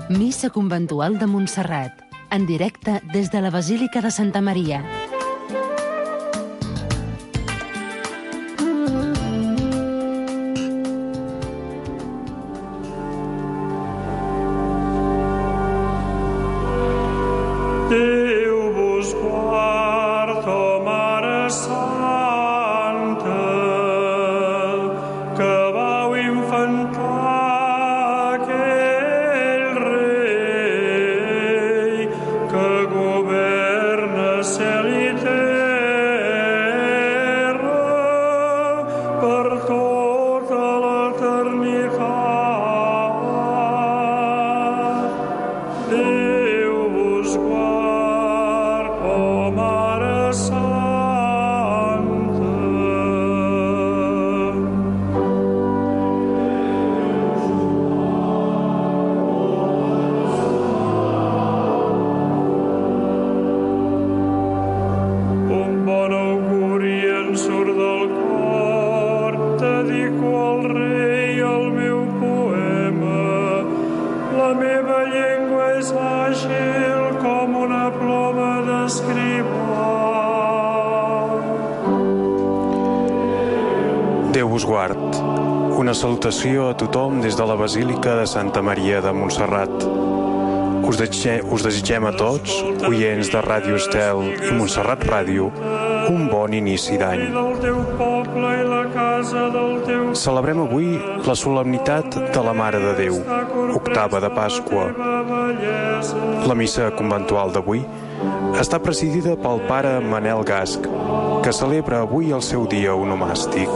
Missa conventual de Montserrat, en directe des de la Basílica de Santa Maria. Déu vos guard, oh Mare Santa, que vau infantar aquell rei que governa cel i terra per tota l'eternitat. Déu vos guard, oh Mare Santa. Un bon auguri en surt del cor, dedico al rei el meu poema. La meva llengua és àgil com una ploma d'escrivà. Déu vos guard. Una salutació a tothom des de la Basílica de Santa Maria de Montserrat. Us desitgem a tots, oients de Ràdio Estel i Montserrat Ràdio, un bon inici d'any. Celebrem avui la solemnitat de la Mare de Déu, octava de Pasqua. La missa conventual d'avui està presidida pel pare Manel Gasc, que celebra avui el seu dia onomàstic.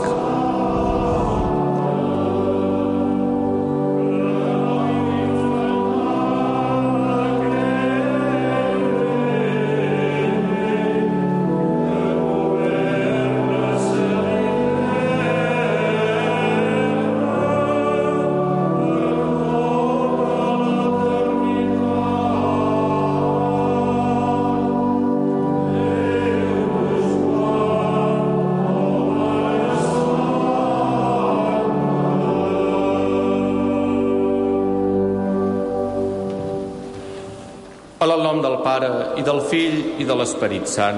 En el nom del Pare, i del Fill, i de l'Esperit Sant.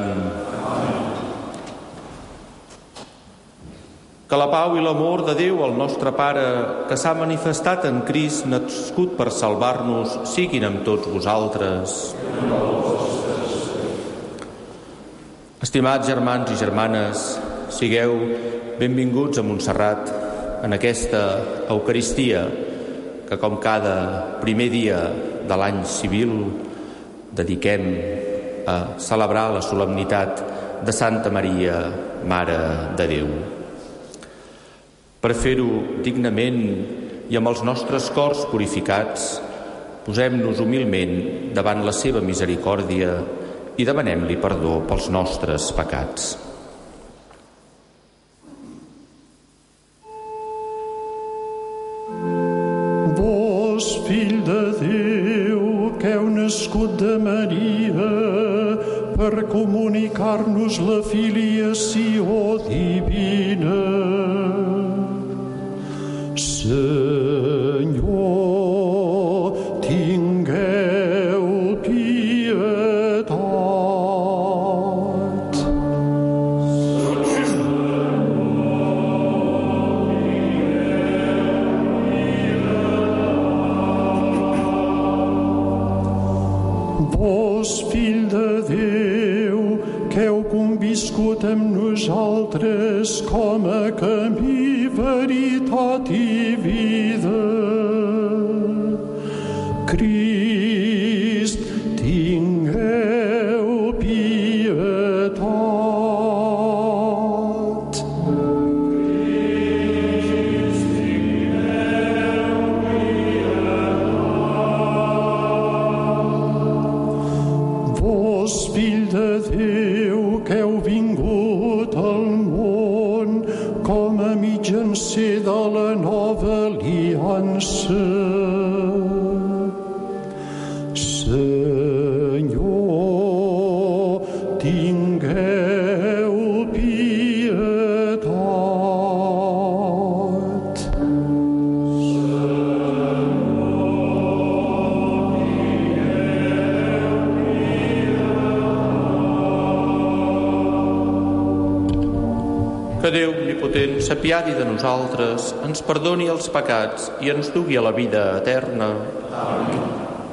Que la pau i l'amor de Déu, el nostre Pare, que s'ha manifestat en Crist, nascut per salvar-nos, siguin amb tots vosaltres. Estimats germans i germanes, sigueu benvinguts a Montserrat en aquesta Eucaristia que, com cada primer dia de l'any civil, dediquem a celebrar la solemnitat de Santa Maria, Mare de Déu. Per fer-ho dignament i amb els nostres cors purificats, posem-nos humilment davant la seva misericòrdia i demanem-li perdó pels nostres pecats. Vos, fill de Déu, que heu nascut de Maria, per comunicar-nos la filiació divina. Senyor, tingueu pietat. Vos, fill de Déu, que heu conviscut amb nosaltres com a camí, veritat i vida. Crist, tingueu pietat. Vos, fill de Déu, que heu vingut al món com a mitjancer de la nova aliança. Senyor, tingueu pietat. Senyor, omnipotent, s'apiadi de nosaltres, ens perdoni els pecats i ens dugui a la vida eterna. Amén.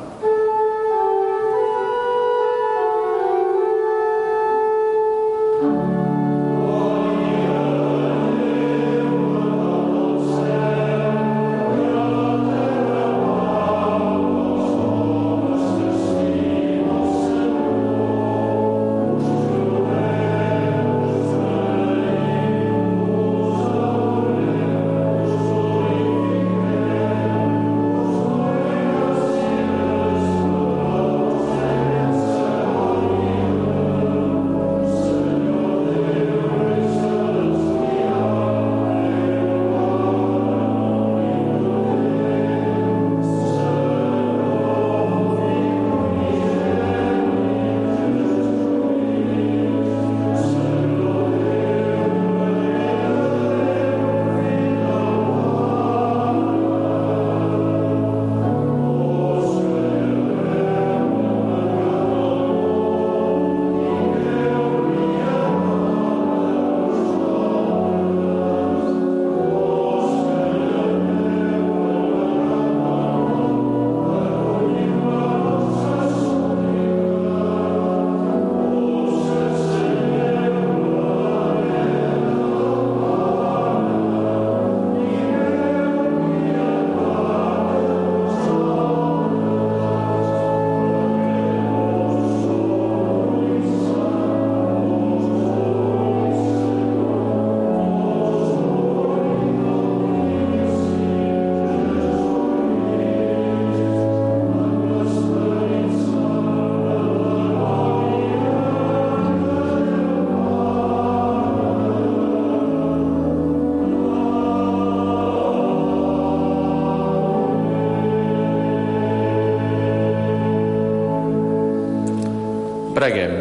Preguem.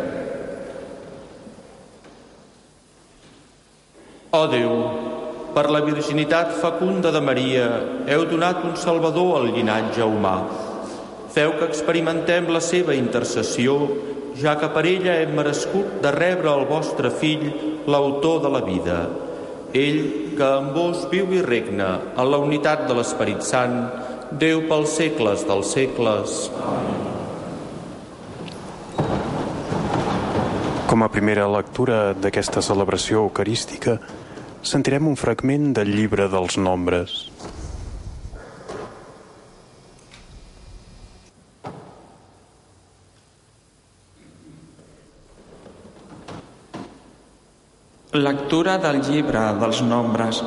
Ó Déu, per la virginitat fecunda de Maria, heu donat un Salvador al llinatge humà. Feu que experimentem la seva intercessió, ja que per ella hem merescut de rebre el vostre Fill, l'autor de la vida. Ell, que amb vos viu i regna en la unitat de l'Esperit Sant, Déu pels segles dels segles. Amén. Com a primera lectura d'aquesta celebració eucarística, sentirem un fragment del llibre dels Nombres. Lectura del llibre dels Nombres.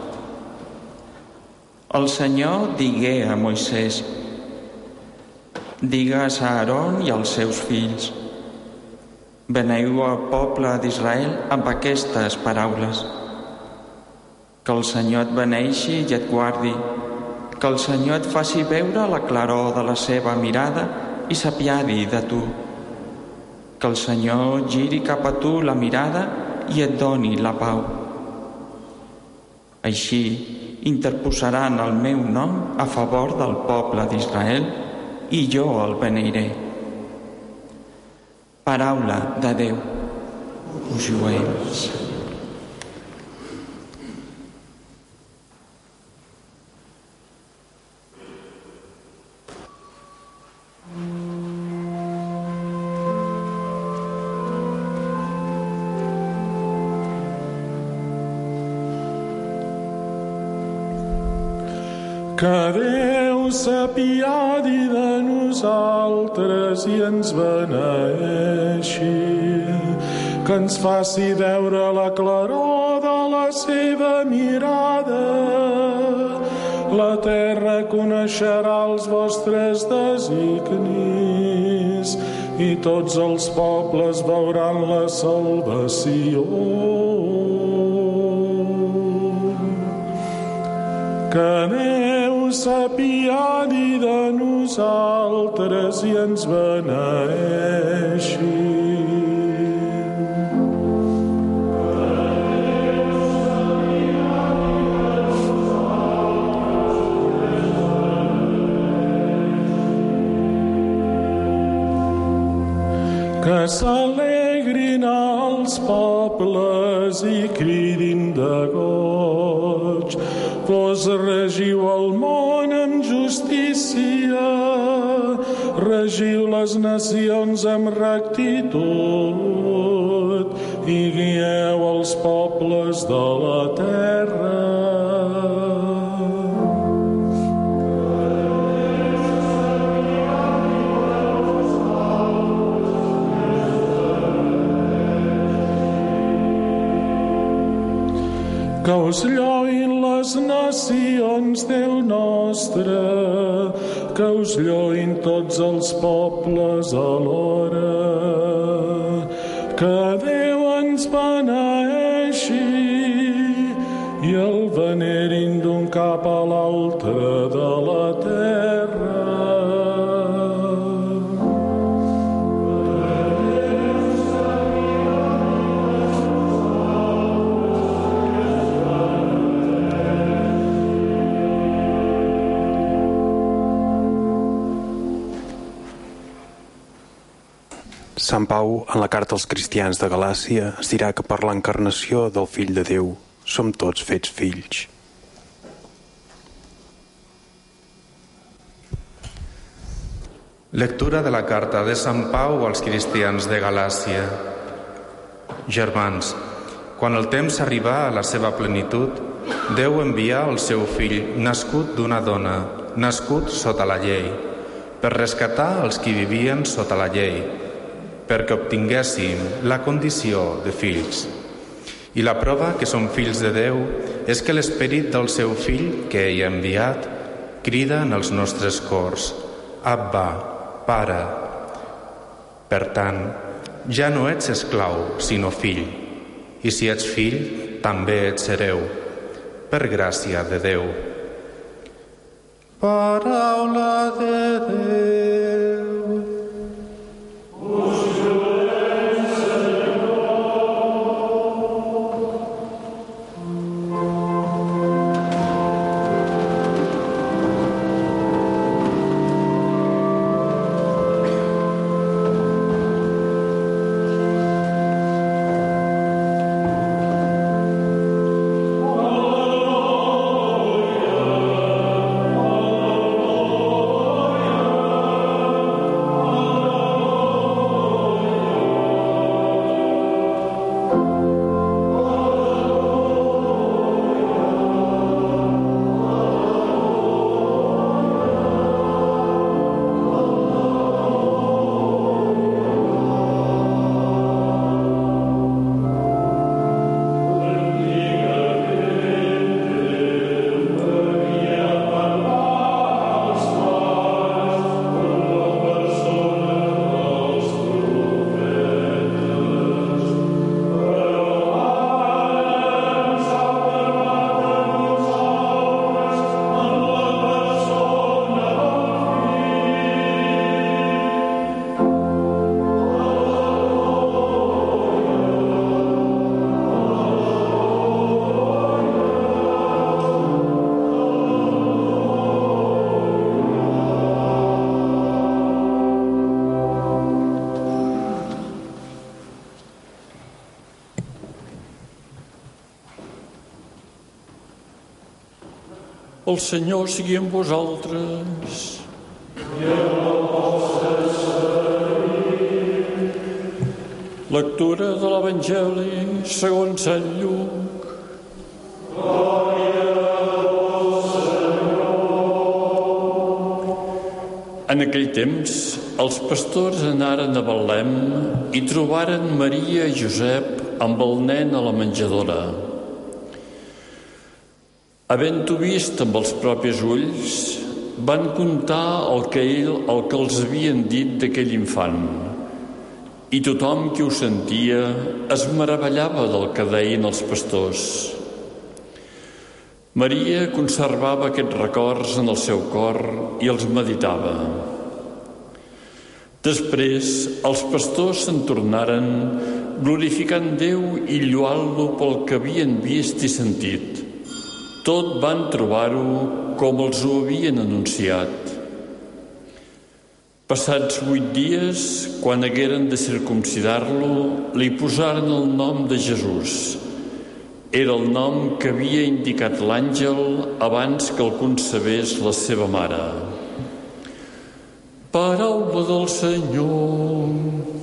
El Senyor digué a Moisès: digues a Aaron i als seus fills: beneieu al poble d'Israel amb aquestes paraules. Que el Senyor et beneixi i et guardi, que el Senyor et faci veure la claror de la seva mirada i s'apiadi de tu. Que el Senyor giri cap a tu la mirada i et doni la pau. Així interposaran el meu nom a favor del poble d'Israel i jo el beneiré. Paraula de Déu. Us juguem. Que Déu s'apiadi de nosaltres i ens beneeixi, que ens faci veure la claror de la seva mirada. La terra coneixerà els vostres designis i tots els pobles veuran la salvació. Que Déu s'apiadi de nosaltres i ens beneeixi. Que s'alegrin els pobles i cridin de goig. Vos regiu el món amb justícia, regiu les nacions amb rectitud i guieu els pobles de la terra. Que us lloïn les nacions, Déu nostre, que us lloïn tots els pobles alhora, que Déu ens beneeixi i el venerin d'un cap a l'altre de la terra. Sant Pau, en la carta als cristians de Galàcia, es dirà que per l'encarnació del Fill de Déu som tots fets fills. Lectura de la carta de Sant Pau als cristians de Galàcia. Germans, quan el temps arribà a la seva plenitud, Déu envià el seu fill, nascut d'una dona, nascut sota la llei, per rescatar els qui vivien sota la llei, perquè obtinguéssim la condició de fills. I la prova que som fills de Déu és que l'esperit del seu fill, que ell ha enviat, crida en els nostres cors: Abba, Pare. Per tant, ja no ets esclau, sinó fill. I si ets fill, també ets hereu, per gràcia de Déu. Paraula de Déu. El Senyor sigui amb vosaltres. Lectura de l'Evangeli segons Sant Lluc. En aquell temps, els pastors anaren a Betlem i trobaren Maria i Josep amb el nen a la menjadora. Havent-ho vist amb els propis ulls, van contar el que els havien dit d'aquell infant, i tothom qui ho sentia es meravellava del que deien els pastors. Maria conservava aquests records en el seu cor i els meditava. Després, els pastors se'n tornaren, glorificant Déu i lloant-lo pel que havien vist i sentit. Tot van trobar-ho com els ho havien anunciat. Passats 8 dies, quan hagueren de circumcidar-lo, li posaren el nom de Jesús, Era el nom que havia indicat l'àngel abans que el concebés la seva mare. Paraula del Senyor.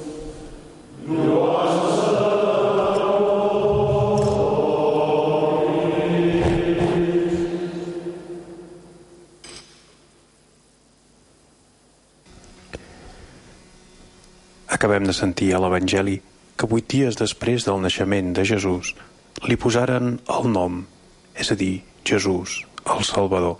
Acabem de sentir a l'Evangeli que 8 dies després del naixement de Jesús li posaren el nom, és a dir, Jesús, el Salvador.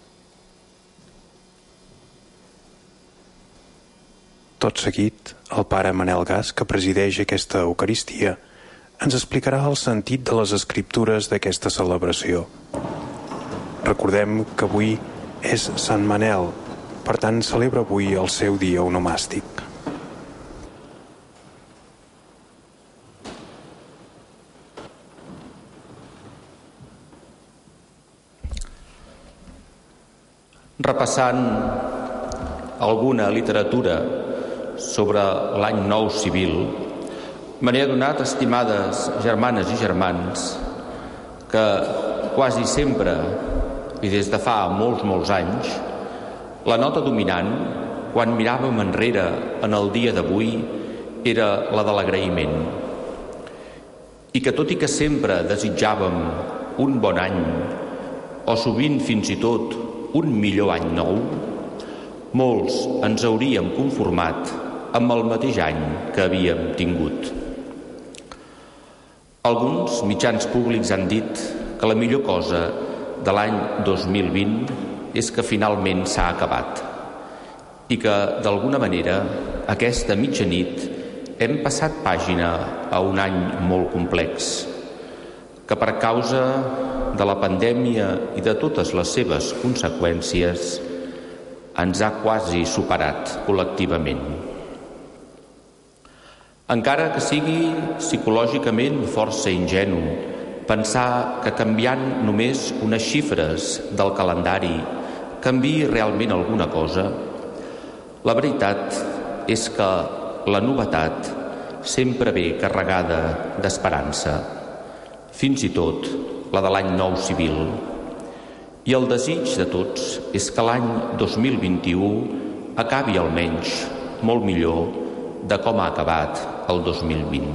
Tot seguit, el pare Manel Gas, que presideix aquesta Eucaristia, ens explicarà el sentit de les escriptures d'aquesta celebració. Recordem que avui és Sant Manel, per tant celebra avui el seu dia onomàstic. Repassant alguna literatura sobre l'any nou civil, me n'he adonat, estimades germanes i germans, que quasi sempre, i des de fa molts anys, la nota dominant, quan miràvem enrere en el dia d'avui, era la de l'agraïment. I que tot i que sempre desitjàvem un bon any, o sovint fins i tot un millor any nou, molts ens hauríem conformat amb el mateix any que havíem tingut. Alguns mitjans públics han dit que la millor cosa de l'any 2020 és que finalment s'ha acabat i que, d'alguna manera, aquesta mitjanit hem passat pàgina a un any molt complex, que per causa de la pandèmia i de totes les seves conseqüències ens ha quasi superat col·lectivament. Encara que sigui psicològicament força ingenu pensar que canviant només unes xifres del calendari canviï realment alguna cosa, la veritat és que la novetat sempre ve carregada d'esperança, fins i tot la de l'any nou civil. I el desig de tots és que l'any 2021 acabi almenys molt millor de com ha acabat el 2020.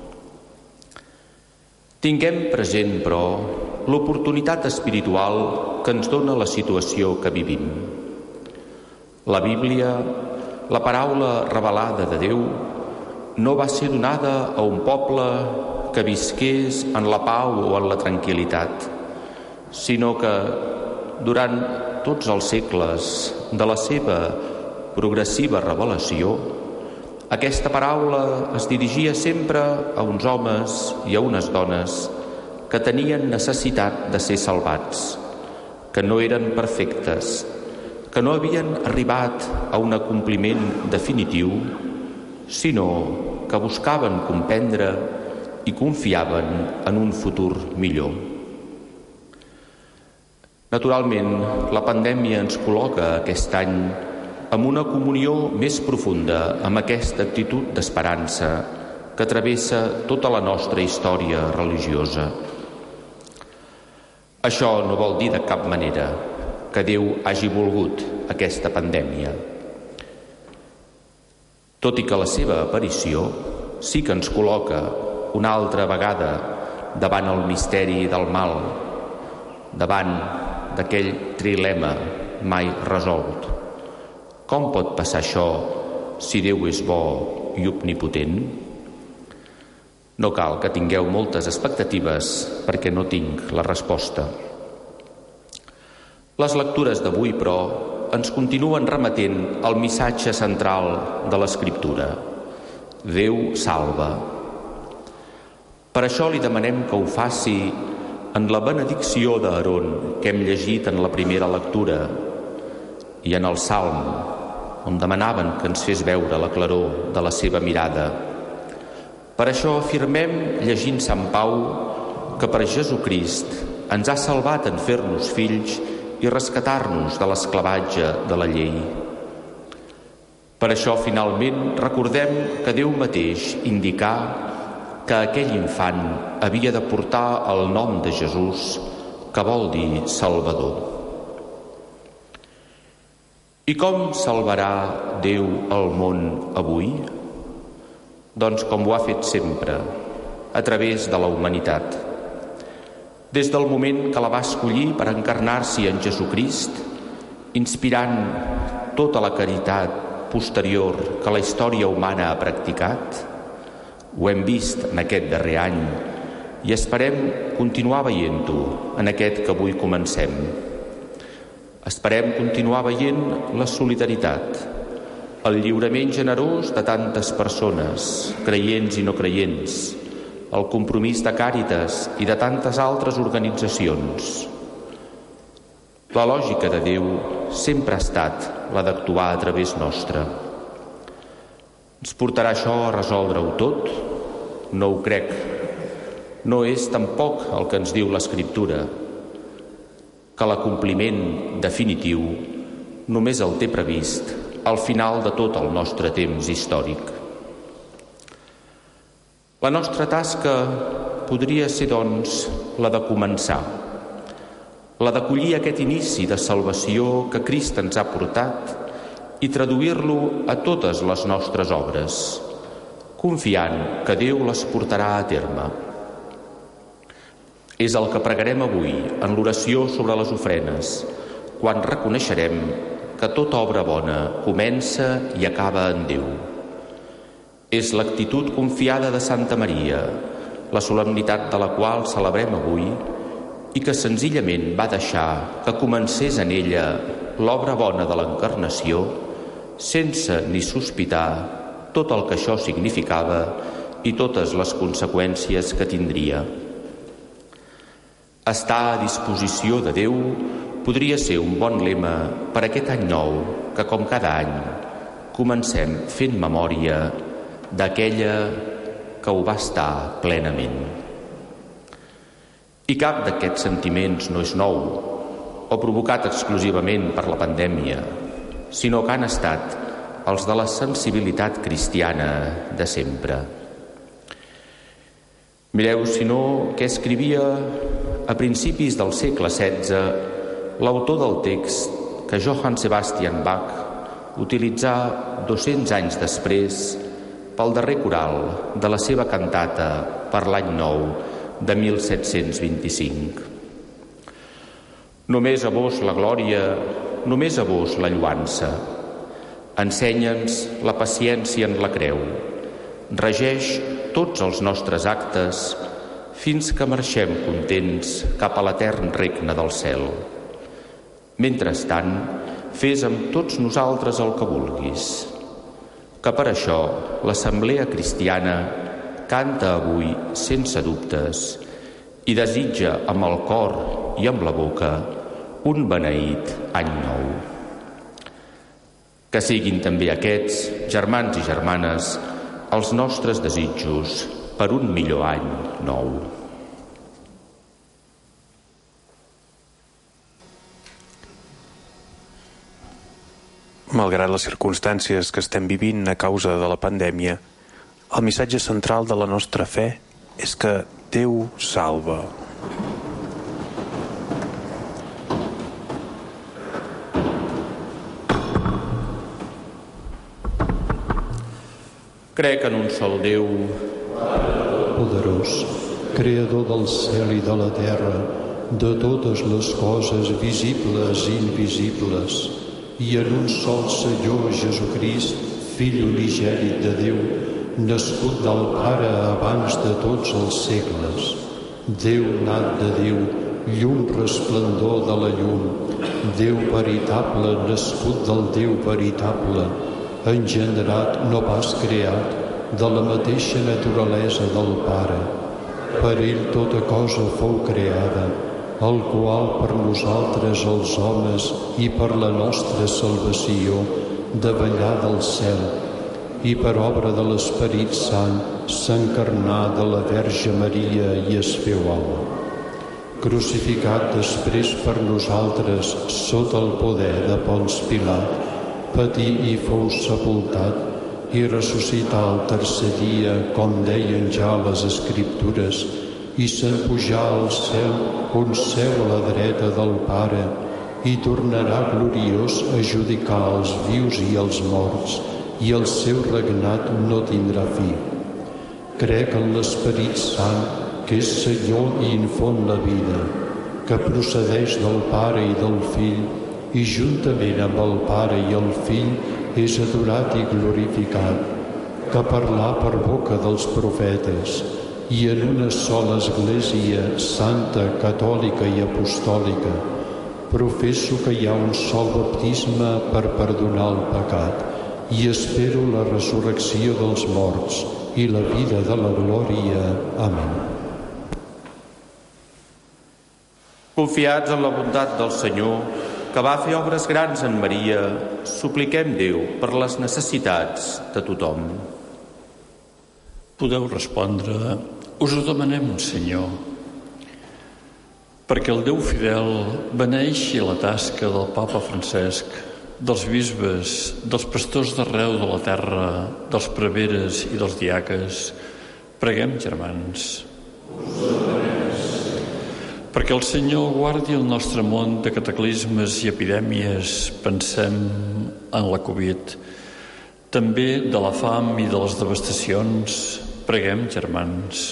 Tinguem present, però, l'oportunitat espiritual que ens dona la situació que vivim. La Bíblia, la paraula revelada de Déu, no va ser donada a un poble que visqués en la pau o en la tranquil·litat, sinó que durant tots els segles de la seva progressiva revelació, aquesta paraula es dirigia sempre a uns homes i a unes dones que tenien necessitat de ser salvats, que no eren perfectes, que no havien arribat a un acompliment definitiu, sinó que buscaven comprendre i confiaven en un futur millor. Naturalment, la pandèmia ens col·loca aquest any amb una comunió més profunda amb aquesta actitud d'esperança que travessa tota la nostra història religiosa. Això no vol dir de cap manera que Déu hagi volgut aquesta pandèmia. Tot i que la seva aparició sí que ens col·loca una altra vegada davant el misteri del mal, davant d'aquell trilema mai resolt. Com pot passar això si Déu és bo i omnipotent? No cal que tingueu moltes expectatives perquè no tinc la resposta. Les lectures d'avui, però, ens continuen remetent al missatge central de l'Escriptura. Déu salva. Per això li demanem que ho faci en la benedicció d'Aaron que hem llegit en la primera lectura i en el Salm, on demanaven que ens fes veure la claror de la seva mirada. Per això afirmem, llegint Sant Pau, que per Jesucrist ens ha salvat en fer-nos fills i rescatar-nos de l'esclavatge de la llei. Per això, finalment, recordem que Déu mateix indicà que aquell infant havia de portar el nom de Jesús, que vol dir Salvador. I com salvarà Déu el món avui? Doncs com ho ha fet sempre, a través de la humanitat. Des del moment que la va escollir per encarnar-s'hi en Jesucrist, inspirant tota la caritat posterior que la història humana ha practicat, ho hem vist en aquest darrer any i esperem continuar veient-ho en aquest que avui comencem. Esperem continuar veient la solidaritat, el lliurament generós de tantes persones, creients i no creients, el compromís de Càritas i de tantes altres organitzacions. La lògica de Déu sempre ha estat la d'actuar a través nostre. Ens portarà això a resoldre-ho tot? No ho crec. No és tampoc el que ens diu l'Escriptura, que l'acompliment definitiu només el té previst al final de tot el nostre temps històric. La nostra tasca podria ser, doncs, la de començar, la d'acollir aquest inici de salvació que Crist ens ha portat i traduir-lo a totes les nostres obres, confiant que Déu les portarà a terme. És el que pregarem avui en l'oració sobre les ofrenes, quan reconeixerem que tota obra bona comença i acaba en Déu. És l'actitud confiada de Santa Maria, la solemnitat de la qual celebrem avui i que senzillament va deixar que comencés en ella l'obra bona de l'Encarnació sense ni sospitar tot el que això significava i totes les conseqüències que tindria. Estar a disposició de Déu podria ser un bon lema per aquest any nou que, com cada any, comencem fent memòria d'aquella que ho va estar plenament. I cap d'aquests sentiments no és nou o provocat exclusivament per la pandèmia, sinó que han estat els de la sensibilitat cristiana de sempre. Mireu, si no, què escrivia a principis del segle XVI l'autor del text que Johann Sebastian Bach utilitzà 200 anys després pel darrer coral de la seva cantata per l'any nou de 1725. Només a vos la glòria, només a vos la lloança. Ensenya'ns la paciència en la creu. Regeix tots els nostres actes fins que marxem contents cap a l'etern regne del cel. Mentrestant, fes amb tots nosaltres el que vulguis. Que per això l'Assemblea Cristiana canta avui sense dubtes i desitja amb el cor i amb la boca un beneït any nou. Que siguin també aquests, germans i germanes, els nostres desitjos per un millor any nou. Malgrat les circumstàncies que estem vivint a causa de la pandèmia, el missatge central de la nostra fe és que Déu salva. Crec en un sol Déu, poderós, creador del cel i de la terra, de totes les coses visibles i invisibles, i en un sol Senyor Jesucrist, Fill unigènit de Déu, nascut del Pare abans de tots els segles, Déu nat de Déu, llum resplendor de la llum, Déu veritable, nascut del Déu veritable, engendrat, no pas creat, de la mateixa naturalesa del Pare. Per ell tota cosa fou creada, el qual per nosaltres els homes i per la nostra salvació davallà del cel, i per obra de l'Esperit Sant s'encarnà de la Verge Maria i es feu home. Crucificat després per nosaltres sota el poder de Ponç Pilat, patí i fou sepultat, i ressuscitar el tercer dia, com deien ja les Escriptures, i se'n pujar al cel, on seu a la dreta del Pare, i tornarà gloriós a judicar els vius i els morts, i el seu regnat no tindrà fi. Crec en l'Esperit Sant, que és Senyor i infon la vida, que procedeix del Pare i del Fill, i juntament amb el Pare i el Fill és adorat i glorificat, que parlà per boca dels profetes, i en una sola Església santa, catòlica i apostòlica, professo que hi ha un sol baptisme per perdonar el pecat, i espero la resurrecció dels morts i la vida de la glòria. Amén. Confiats en la bondat del Senyor, que va fer obres grans en Maria, supliquem Déu per les necessitats de tothom. Podeu respondre: us ho demanem, Senyor, perquè el Déu fidel beneixi la tasca del Papa Francesc, dels bisbes, dels pastors d'arreu de la terra, dels preveres i dels diaques. Preguem, germans. Perquè el Senyor guardi el nostre món de cataclismes i epidèmies, pensem en la Covid, també de la fam i de les devastacions. Preguem, germans.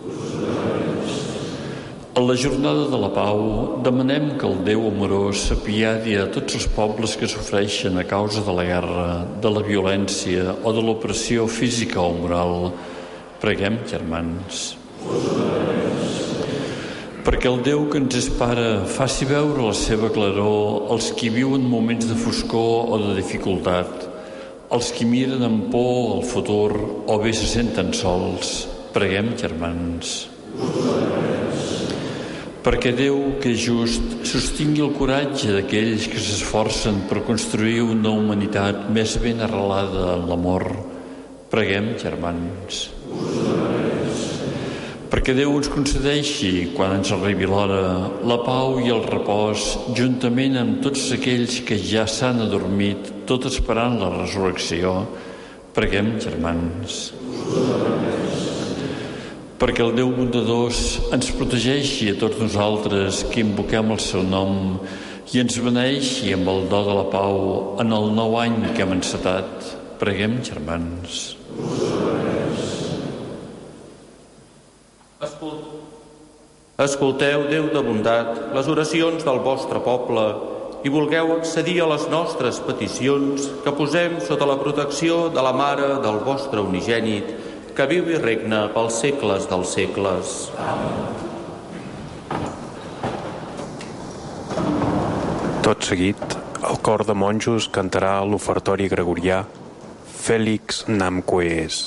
A la jornada de la pau demanem que el Déu amorós s'apiadi a tots els pobles que sofreixen a causa de la guerra, de la violència o de l'opressió física o moral. Preguem, germans. Perquè el Déu que ens és Pare faci veure la seva claror als qui viuen moments de foscor o de dificultat, als qui miren amb por al futur o bé se senten sols. Preguem, germans. Perquè Déu, que és just, sostingui el coratge d'aquells que s'esforcen per construir una humanitat més ben arrelada en l'amor. Preguem, germans. Perquè Déu ens concedeixi, quan ens arribi l'hora, la pau i el repòs, juntament amb tots aquells que ja s'han adormit, tot esperant la resurrecció. Preguem, germans. Perquè el Déu bondadós ens protegeixi a tots nosaltres que invoquem el seu nom i ens beneixi amb el do de la pau en el nou any que hem encetat. Preguem, germans. Escolteu, Déu de bondat, les oracions del vostre poble i vulgueu accedir a les nostres peticions que posem sota la protecció de la Mare del vostre unigènit, que viu i regna pels segles dels segles. Tot seguit, el cor de monjos cantarà l'ofertori gregorià Félix Namquees.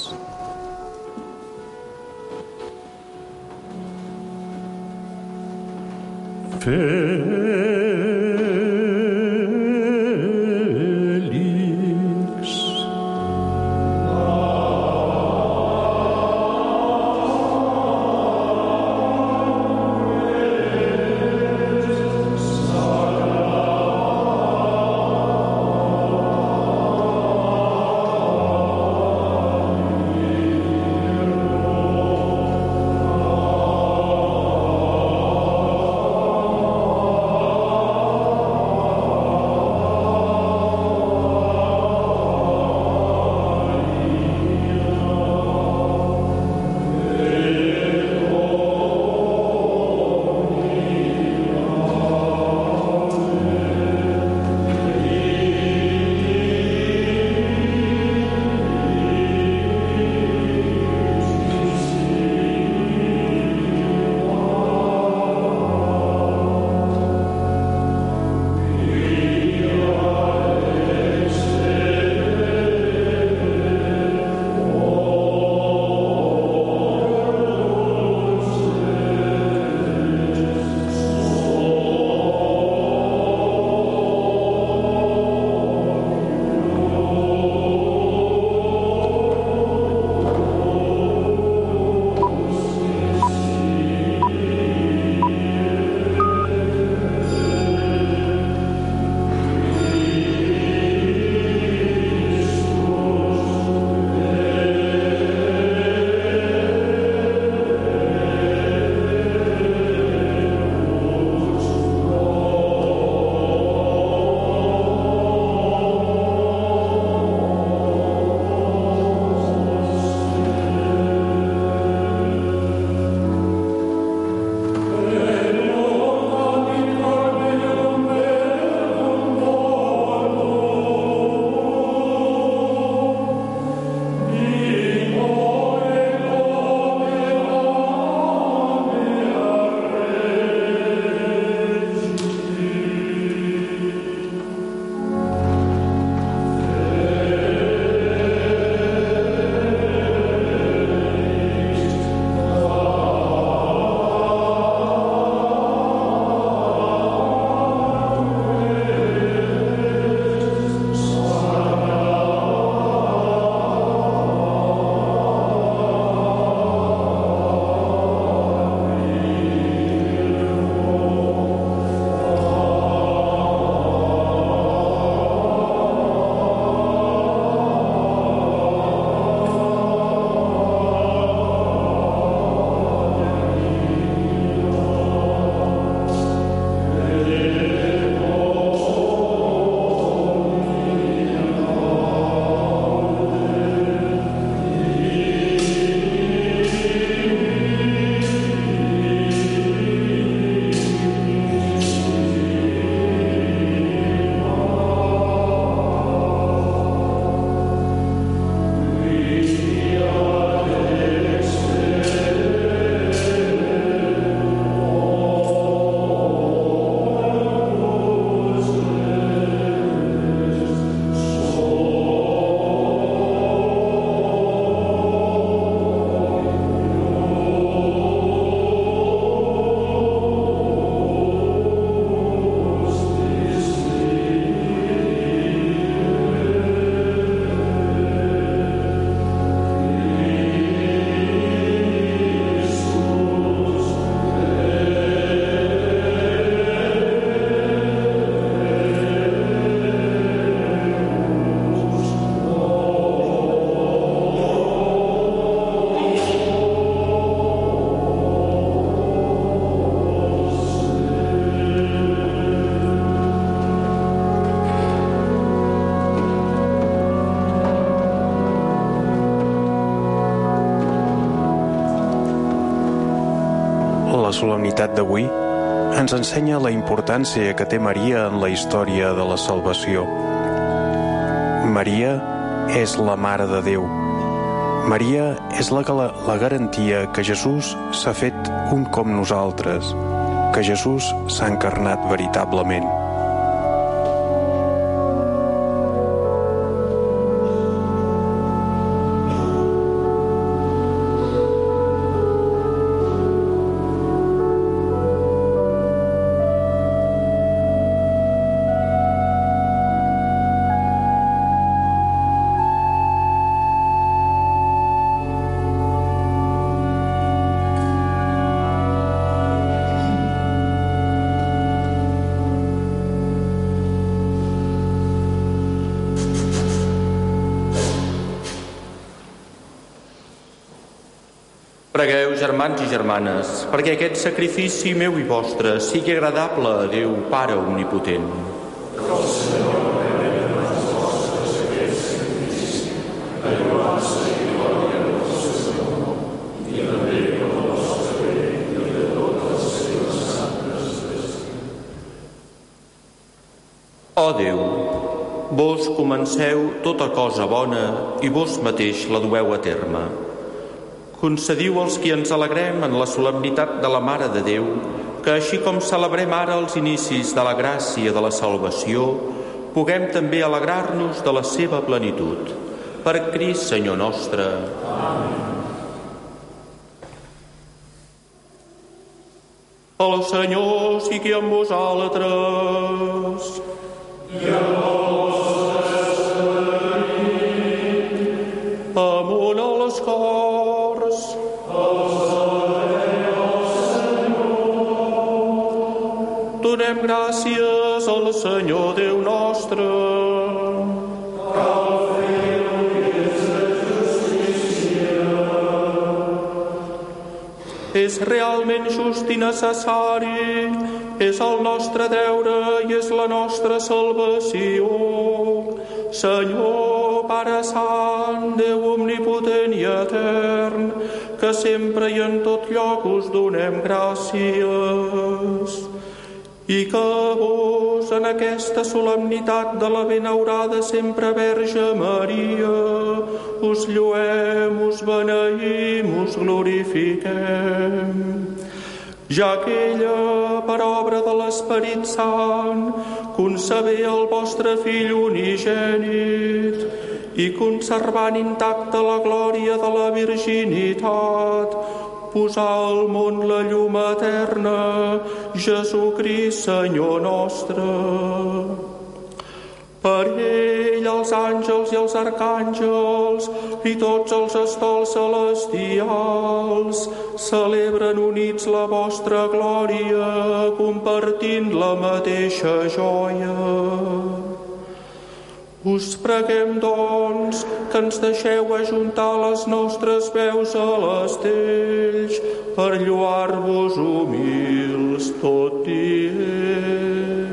solemnitat d'avui ens ensenya la importància que té Maria en la història de la salvació. Maria és la Mare de Déu. Maria és la garantia que Jesús s'ha fet un com nosaltres, que Jesús s'ha encarnat veritablement. Pregueu, germans i germanes, perquè aquest sacrifici meu i vostre sigui agradable a Déu, Pare Omnipotent. Ó Déu, vos comenceu tota cosa bona i vos mateix la dueu a terme. Concediu als qui ens alegrem en la solemnitat de la Mare de Déu, que així com celebrem ara els inicis de la gràcia de la salvació, puguem també alegrar-nos de la seva plenitud. Per Crist, Senyor nostre. Amén. El Senyor sigui amb vosaltres. I amb vostre esperit. Amunt als cors. Donem gràcies al Senyor Déu nostre. Cal fer-ho i és de justícia. És realment just i necessari, és el nostre deure i és la nostra salvació. Senyor, Pare Sant, Déu omnipotent i etern, que sempre i en tot lloc us donem gràcies. I que vos, en aquesta solemnitat de la benaurada sempre Verge Maria, us lloem, us beneïm, us glorifiquem. Ja que ella, per obra de l'Esperit Sant, concebé el vostre Fill unigènit i conservant intacta la glòria de la virginitat, posar al món la llum eterna, Jesucrist, Senyor nostre. Per ell, els àngels i els arcàngels i tots els estols celestials celebren units la vostra glòria, compartint la mateixa joia. Us preguem, doncs, que ens deixeu ajuntar les nostres veus a les d'ells per lloar-vos humils tot dient.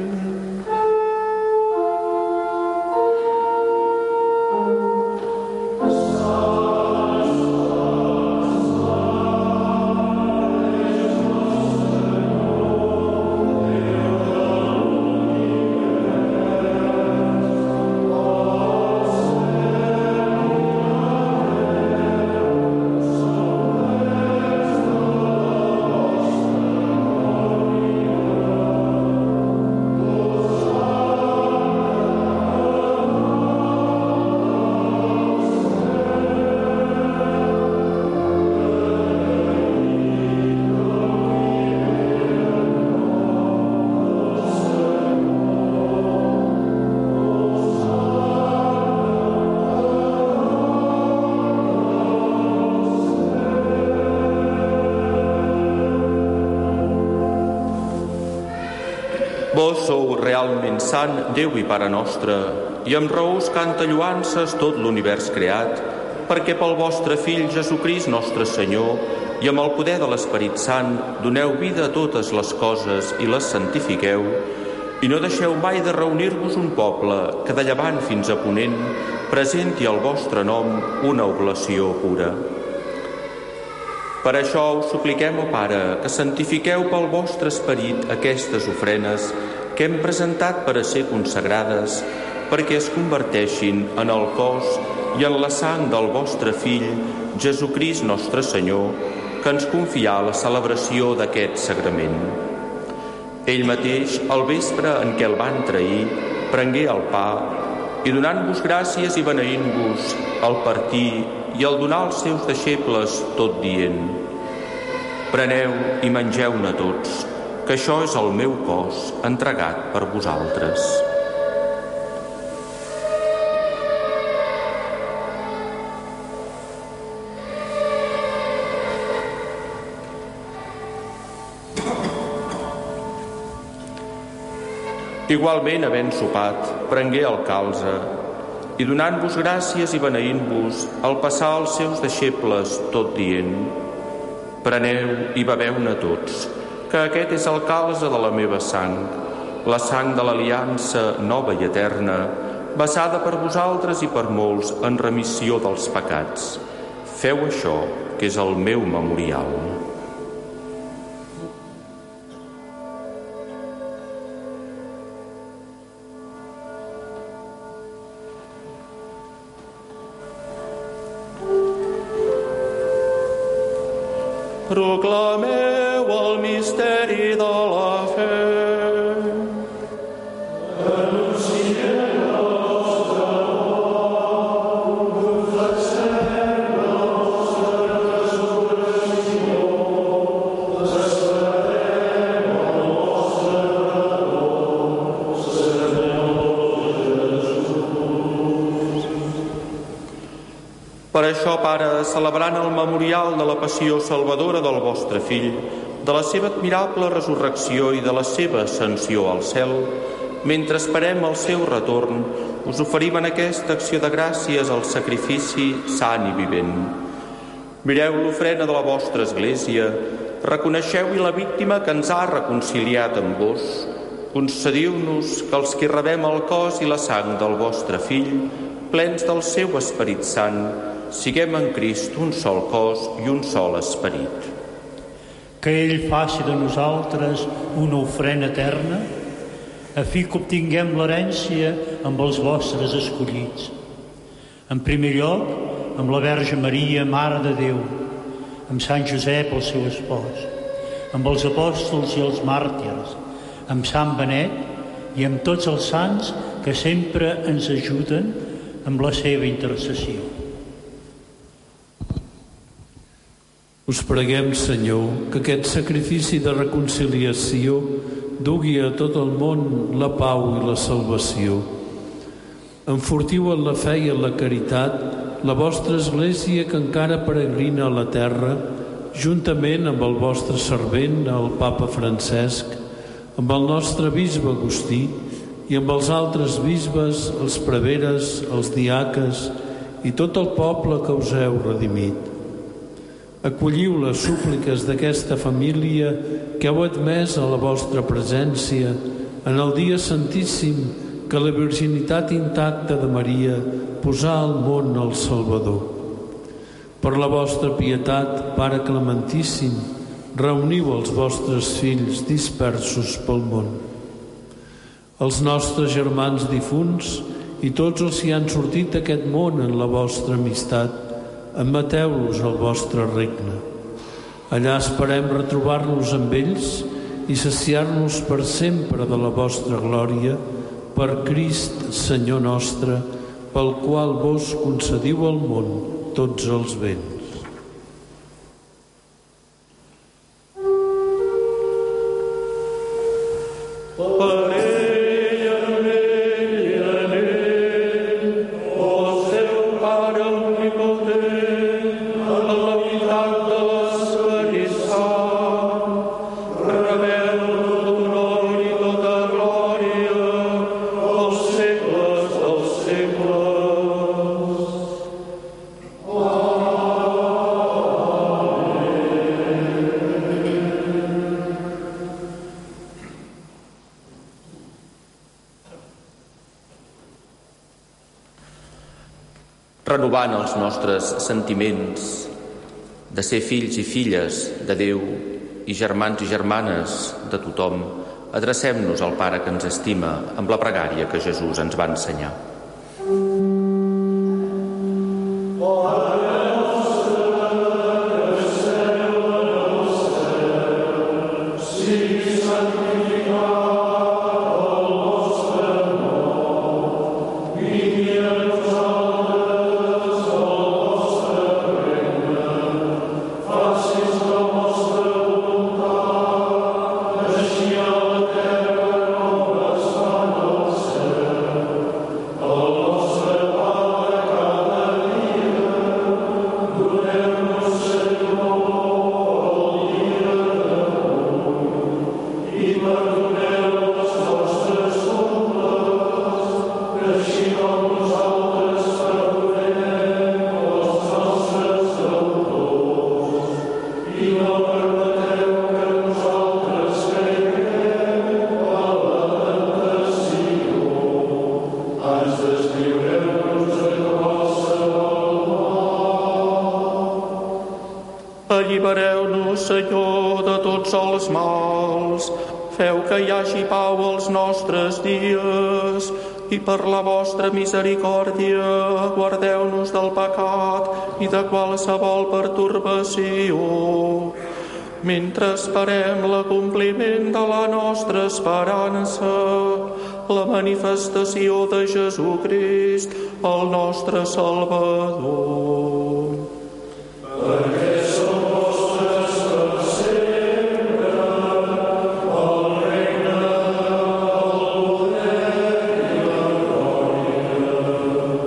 Vos sou realment sant, Déu i Pare nostre, i amb raó us canta lloances tot l'univers creat, perquè pel vostre Fill Jesucrist nostre Senyor i amb el poder de l'Esperit Sant doneu vida a totes les coses i les santifiqueu, i no deixeu mai de reunir-vos un poble que de llevant fins a ponent presenti al vostre nom una oblació pura. Per això us supliquem, ó Pare, que santifiqueu pel vostre esperit aquestes ofrenes que hem presentat per a ser consagrades, perquè es converteixin en el cos i en la sang del vostre Fill, Jesucrist nostre Senyor, que ens confià la celebració d'aquest sagrament. Ell mateix, al vespre en què el van trair, prengué el pa i, donant-vos gràcies i beneint-vos, el partí i el donar als seus deixebles, tot dient: preneu i mengeu-ne tots, que això és el meu cos entregat per vosaltres. Igualment, havent sopat, prengué el calze i, donant-vos gràcies i beneint-vos, el passà als seus deixebles, tot dient: preneu i beveu-ne tots, que aquest és el calze de la meva sang, la sang de l'aliança nova i eterna, vessada per vosaltres i per molts en remissió dels pecats. Feu això, que és el meu memorial. Proclameu el misteri de la fe. Anunciem la vostra mort, proclamem la vostra resurrecció, esperem el vostre retorn, Senyor Jesús. Per això, Pare, celebrant el memorial de la passió salvadora del vostre Fill, de la seva admirable resurrecció i de la seva ascensió al cel, mentre esperem el seu retorn, us oferim en aquesta acció de gràcies el sacrifici sant i vivent. Mireu l'ofrena de la vostra Església, reconeixeu-hi la víctima que ens ha reconciliat amb vos. Concediu-nos que els que rebem el cos i la sang del vostre Fill, plens del seu Esperit Sant, siguem en Crist un sol cos i un sol esperit. Que ell faci de nosaltres una ofrena eterna, a fi que obtinguem l'herència amb els vostres escollits. En primer lloc, amb la Verge Maria, Mare de Déu, amb Sant Josep, el seu espòs, amb els apòstols i els màrtirs, amb Sant Benet i amb tots els sants que sempre ens ajuden amb la seva intercessió. Us preguem, Senyor, que aquest sacrifici de reconciliació dugui a tot el món la pau i la salvació. Enfortiu en la fe i en la caritat la vostra Església que encara peregrina a la terra, juntament amb el vostre servent, el Papa Francesc, amb el nostre bisbe Agustí i amb els altres bisbes, els preveres, els diaques i tot el poble que us heu redimit. Acolliu les súpliques d'aquesta família que heu admès a la vostra presència en el dia santíssim que la virginitat intacta de Maria posà al món el Salvador. Per la vostra pietat, Pare Clementíssim, reuniu els vostres fills dispersos pel món. Els nostres germans difunts i tots els que han sortit d'aquest món en la vostra amistat, admeteu-los al vostre regne. Allà esperem retrobar-nos amb ells i saciar-nos per sempre de la vostra glòria, per Crist, Senyor nostre, pel qual vos concediu al món tots els béns. Renovant els nostres sentiments de ser fills i filles de Déu i germanes de tothom, adrecem-nos al Pare que ens estima amb la pregària que Jesús ens va ensenyar. Allibereu-nos, Senyor, de tots els mals. Feu que hi hagi pau als nostres dies i per la vostra misericòrdia guardeu-nos del pecat i de qualsevol pertorbació, mentre esperem l'acompliment de la nostra esperança, la manifestació de Jesucrist, el nostre Salvador. Perquè som vostres per sempre, el regne, el poder i la glòria.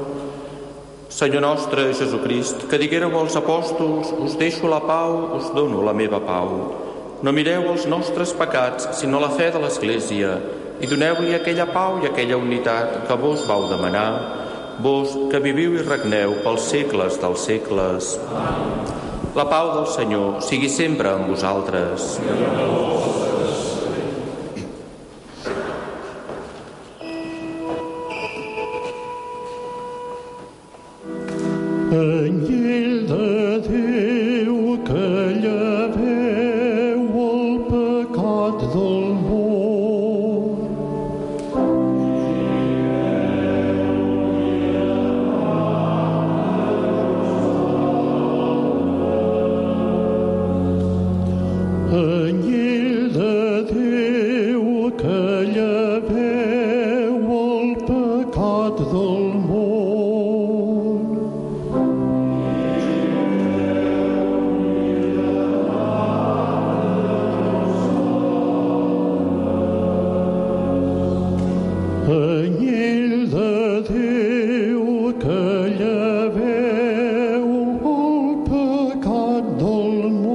Senyor nostre Jesucrist, que diguéreu als apòstols: us deixo la pau, us dono la meva pau. No mireu els nostres pecats, sinó la fe de l'Església, i doneu-li aquella pau i aquella unitat que vos vau demanar, vos que viviu i regneu pels segles dels segles. La pau del Senyor sigui sempre amb vosaltres. Anyell de Déu que lleveu el pecat del món. Anyell de Déu que lleveu el pecat del món. Anyell de Déu que lleveu el pecat del món.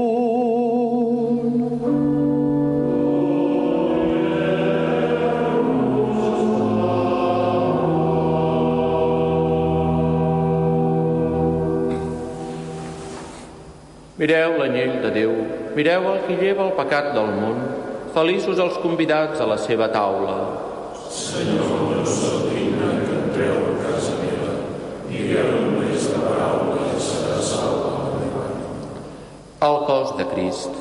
Mireu l'anyell de Déu, mireu el que lleva el pecat del món. Feliços els convidats a la seva taula. Senyor, no soc digne que entreu a casa meva. Digueu només la paraula i serà salva la meva ànima. El cos de Crist.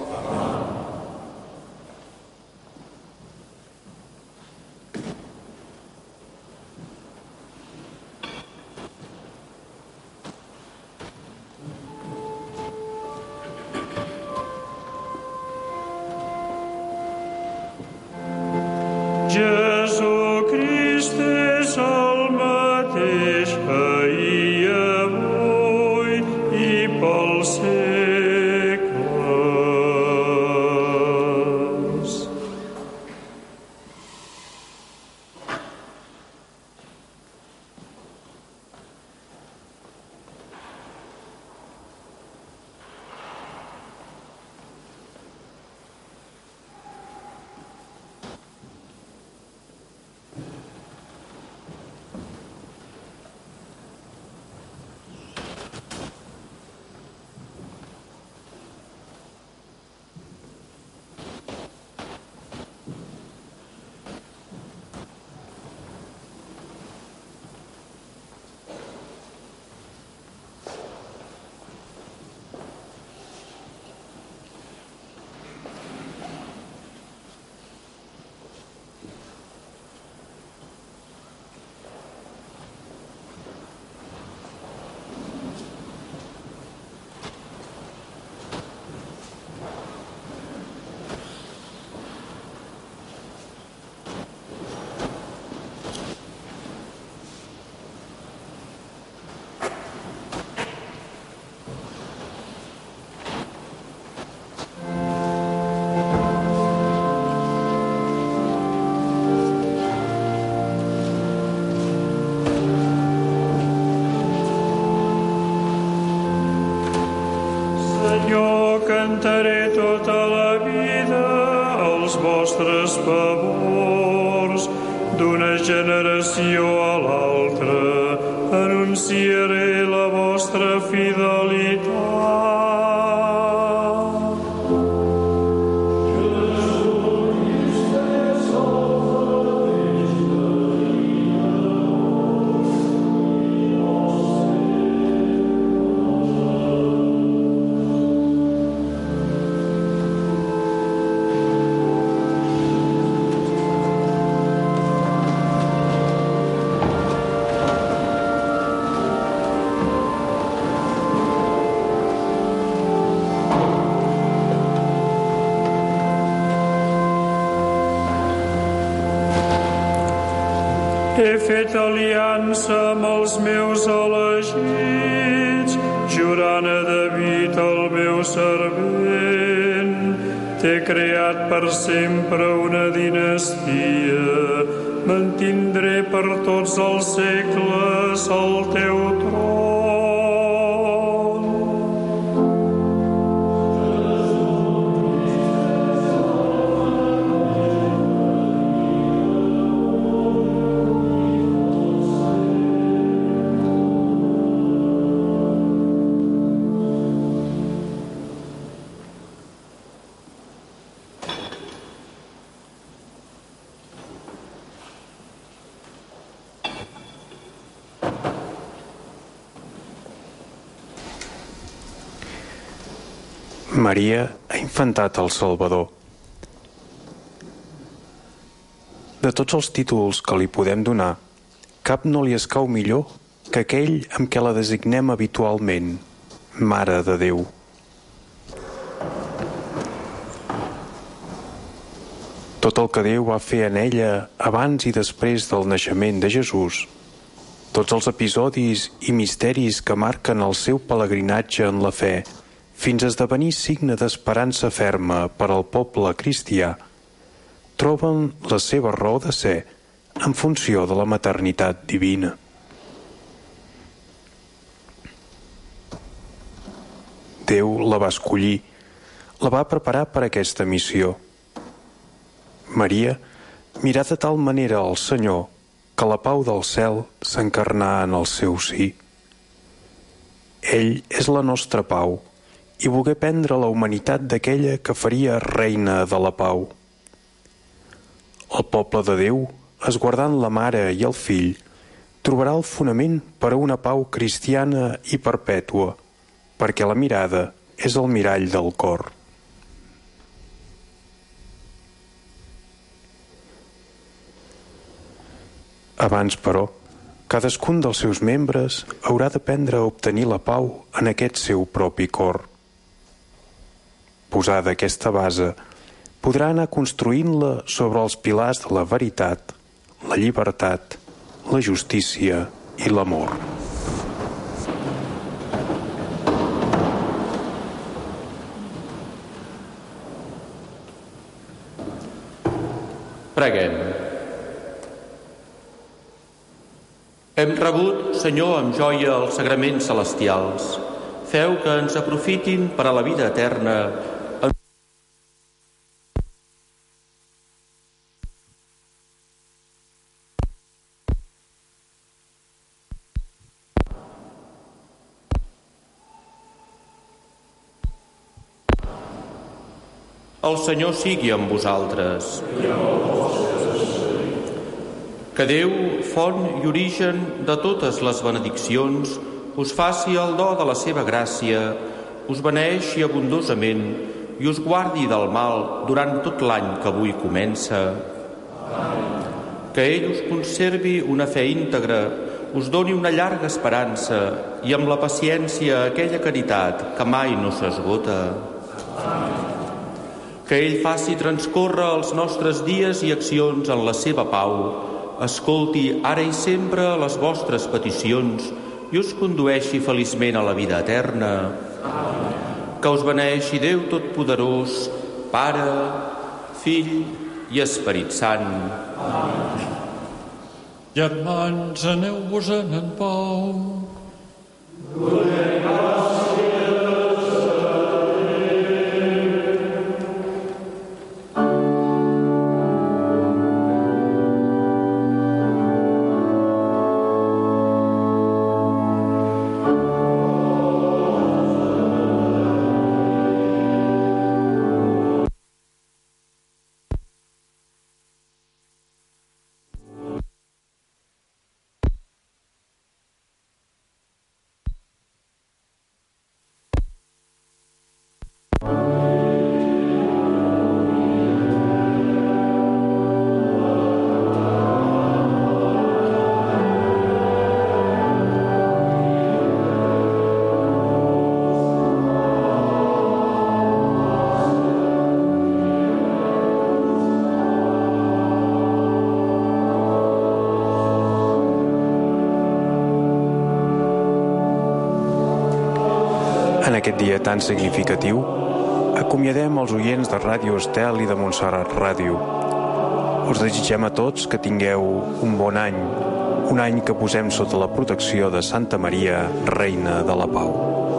Jesucrist és el mateix ahir, avui i pels segles. Jo cantaré tota la vida els vostres favors. D'una generació a l'altra anunciaré la vostra fidelitat. He fet aliança amb els meus elegits, jurant a David el meu servent. T'he creat per sempre una dinastia, mantindré per tots els segles el teu tron. Maria ha infantat el Salvador. De tots els títols que li podem donar, cap no li escau millor que aquell amb què la designem habitualment, Mare de Déu. Tot el que Déu va fer en ella abans i després del naixement de Jesús, tots els episodis i misteris que marquen el seu pelegrinatge en la fe, fins a esdevenir signe d'esperança ferma per al poble cristià, troben la seva raó de ser en funció de la maternitat divina. Déu la va escollir, la va preparar per aquesta missió. Maria mirà de tal manera al Senyor que la pau del cel s'encarnà en el seu si. Ell és la nostra pau, i vogué prendre la humanitat d'aquella que faria reina de la pau. El poble de Déu, esguardant la mare i el fill, trobarà el fonament per a una pau cristiana i perpètua, perquè la mirada és el mirall del cor. Abans, però, cadascun dels seus membres haurà d'aprendre a obtenir la pau en aquest seu propi cor. Posada aquesta base, podrà anar construint-la sobre els pilars de la veritat, la llibertat, la justícia i l'amor. Preguem. Hem rebut, Senyor, amb joia els sagraments celestials. Feu que ens aprofitin per a la vida eterna. El Senyor sigui amb vosaltres. Que Déu, font i origen de totes les benediccions, us faci el do de la seva gràcia, us beneeixi abundosament i us guardi del mal durant tot l'any que avui comença. Que ell us conservi una fe íntegra, us doni una llarga esperança i amb la paciència aquella caritat que mai no s'esgota. Que ell faci transcórrer els nostres dies i accions en la seva pau, escolti ara i sempre les vostres peticions i us condueixi feliçment a la vida eterna. Que us beneeixi Déu Totpoderós, Pare, Fill i Esperit Sant. Germans, aneu-vos-en en pau. En aquest dia tan significatiu, acomiadem els oients de Ràdio Estel i de Montserrat Ràdio. Us desitgem a tots que tingueu un bon any, un any que posem sota la protecció de Santa Maria, Reina de la Pau.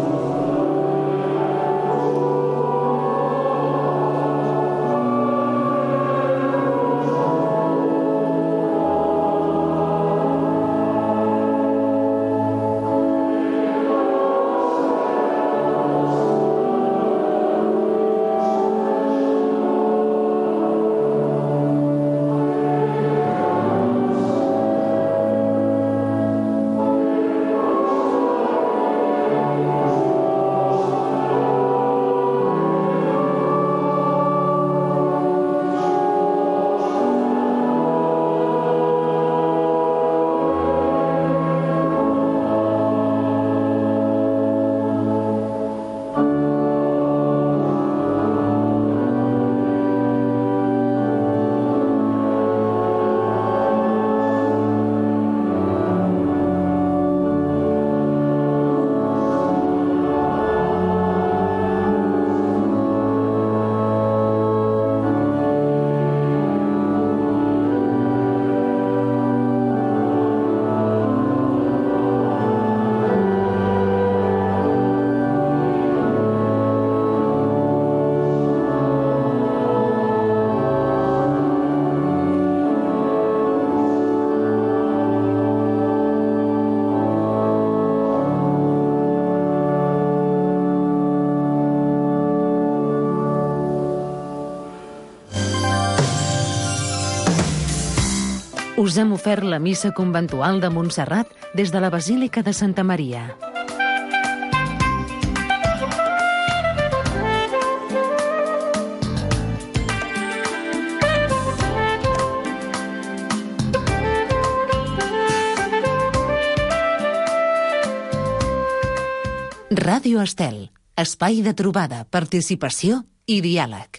Us hem ofert la missa conventual de Montserrat des de la Basílica de Santa Maria. Ràdio Estel, espai de trobada, participació i diàleg.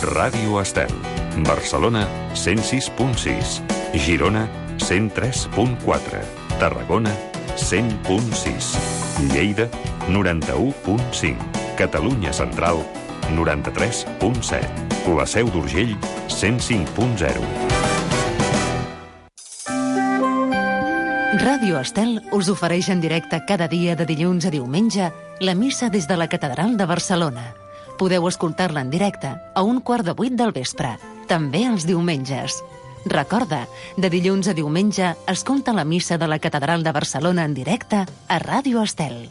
Ràdio Estel. Barcelona, 106.6. Girona, 103.4. Tarragona, 100.6. Lleida, 91.5. Catalunya Central, 93.7. La Seu d'Urgell, 105.0. Ràdio Estel us ofereix en directe cada dia de dilluns a diumenge la missa des de la Catedral de Barcelona. Podeu escoltar-la en directe a 7:15 del vespre, també els diumenges. Recorda, de dilluns a diumenge, escolta la missa de la Catedral de Barcelona en directe a Ràdio Estel.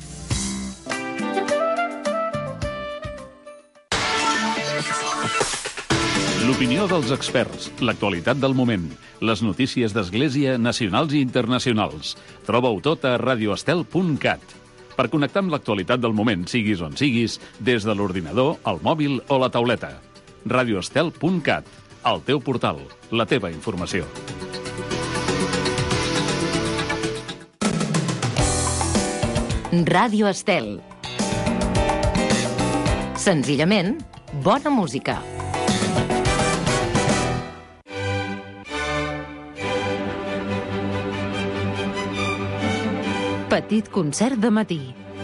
L'opinió dels experts, l'actualitat del moment, les notícies d'Església nacionals i internacionals. Troba-ho tot a radioestel.cat. Per connectar amb l'actualitat del moment, siguis on siguis, des de l'ordinador, el mòbil o la tauleta. radioestel.cat, el teu portal, la teva informació. Ràdio Estel. Senzillament, bona música. Petit concert de matí.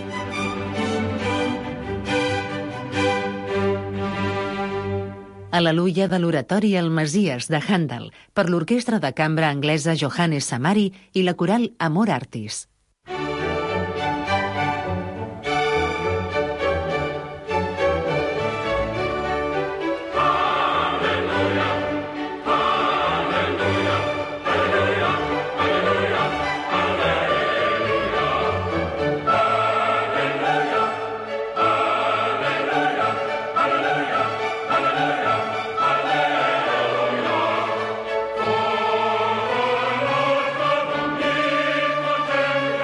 Al·leluia de l'oratori El Messies de Handel per l'orquestra de cambra anglesa Johannes Samari i la coral Amor Artis. Alleluia, alleluia, alleluia.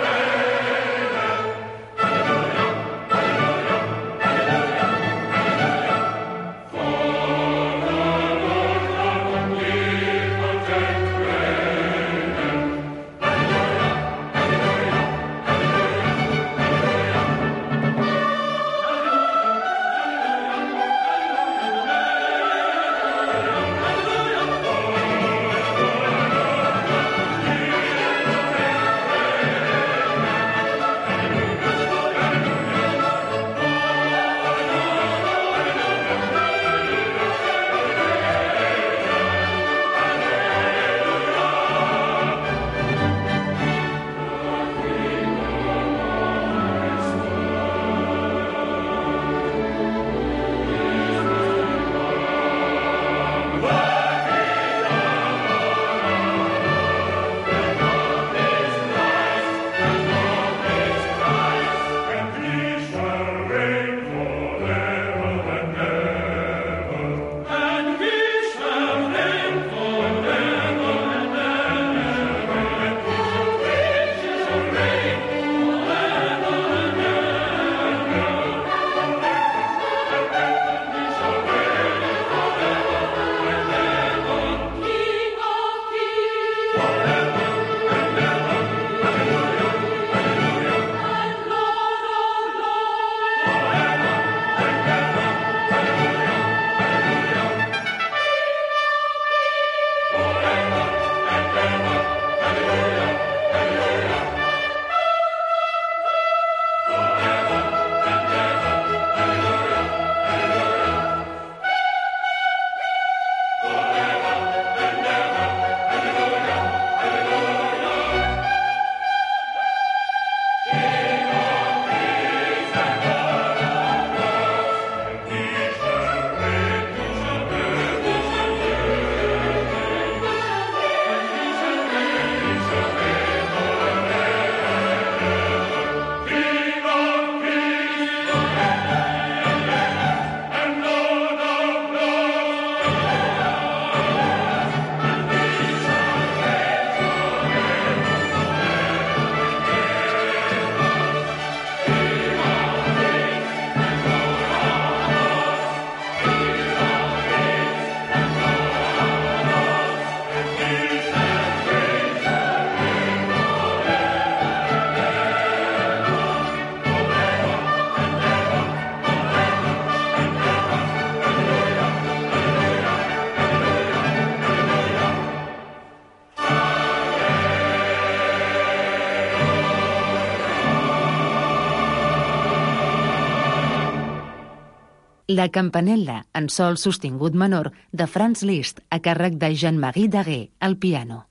La campanella en sol sostingut menor de Franz Liszt a càrrec de Jean-Marie Daguet al piano.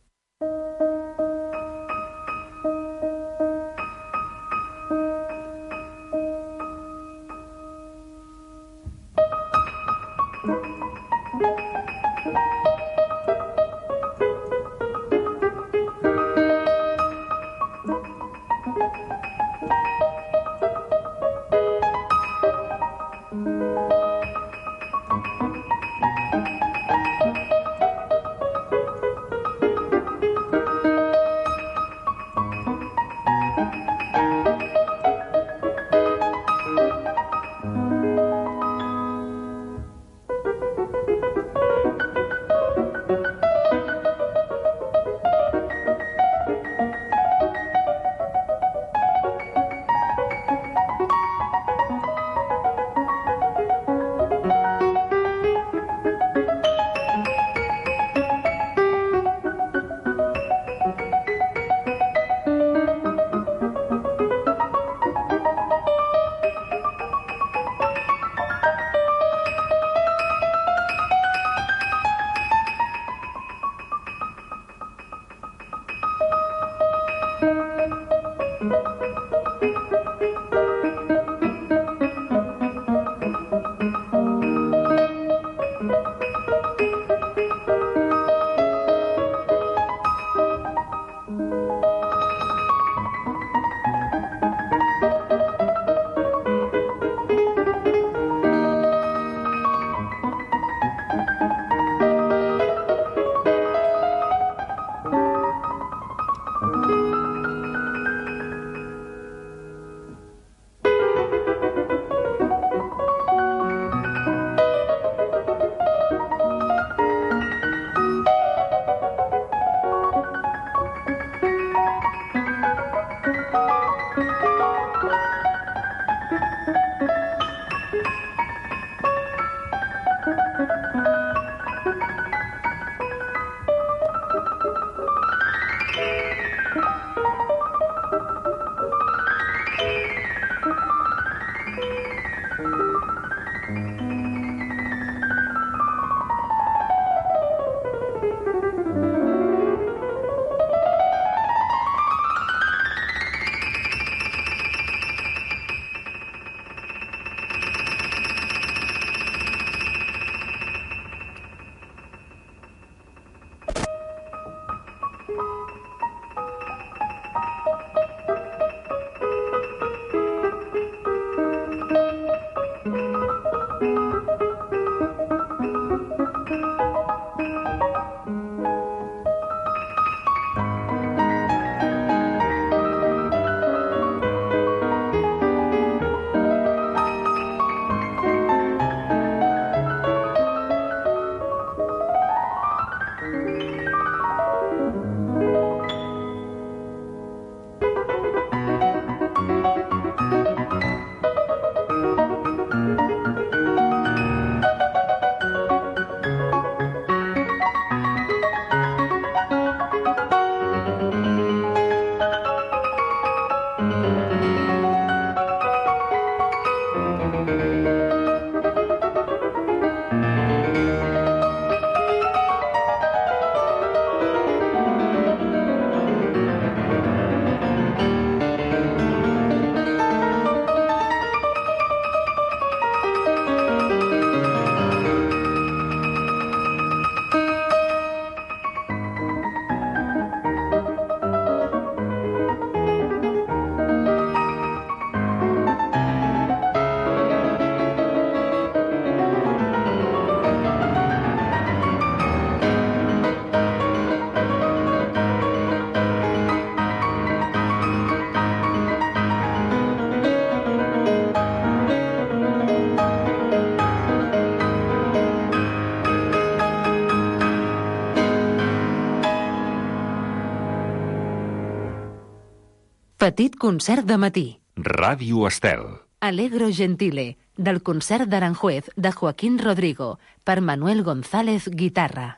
Petit concert de matí. Ràdio Estel. Allegro Gentile, del concert d'Aranjuez de Joaquín Rodrigo, per Manuel González, guitarra.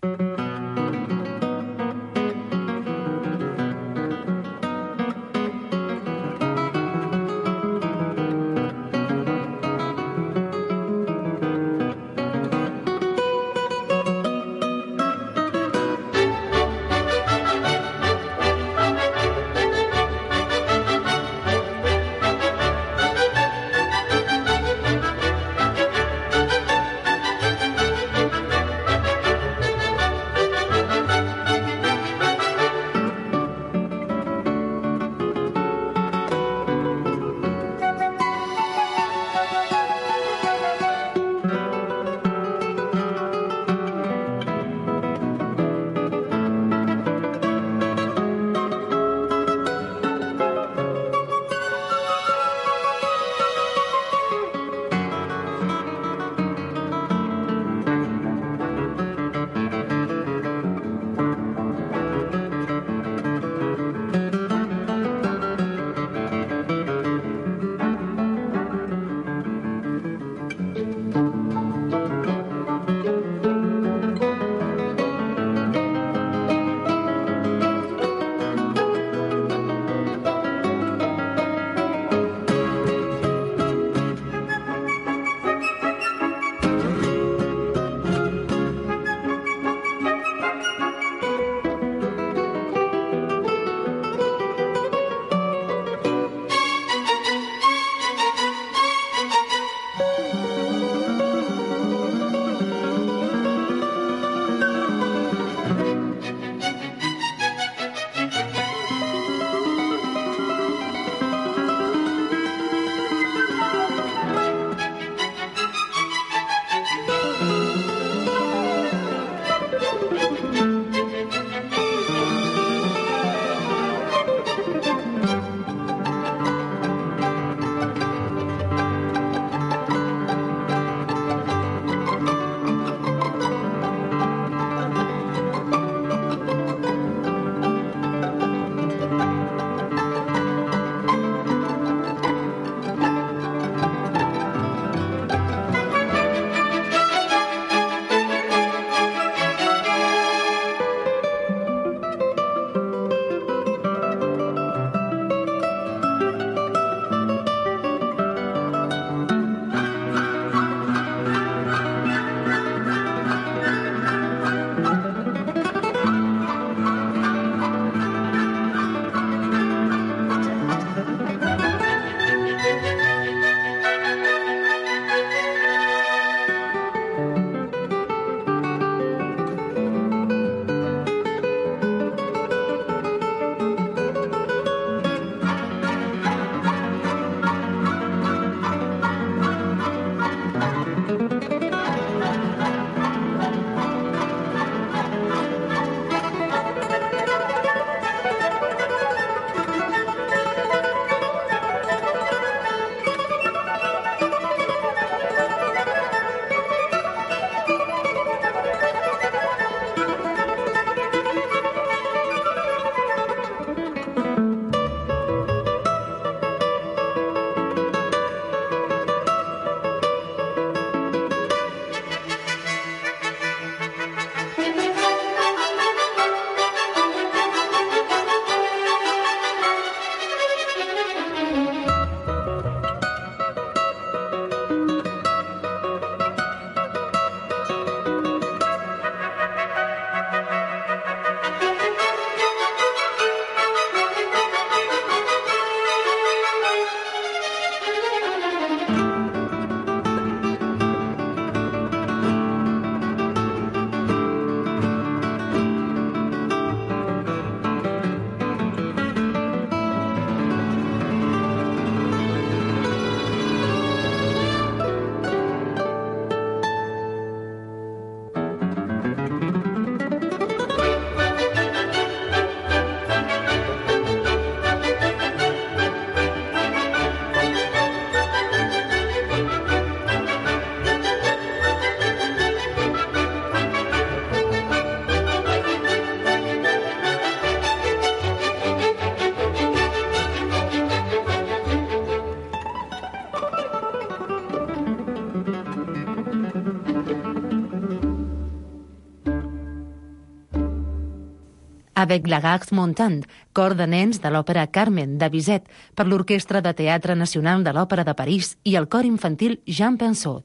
Avec la Garde Montante, cor de nens de l'òpera Carmen, de Bizet, per l'Orquestra de Teatre Nacional de l'Òpera de París i el cor infantil Jean Pinceau.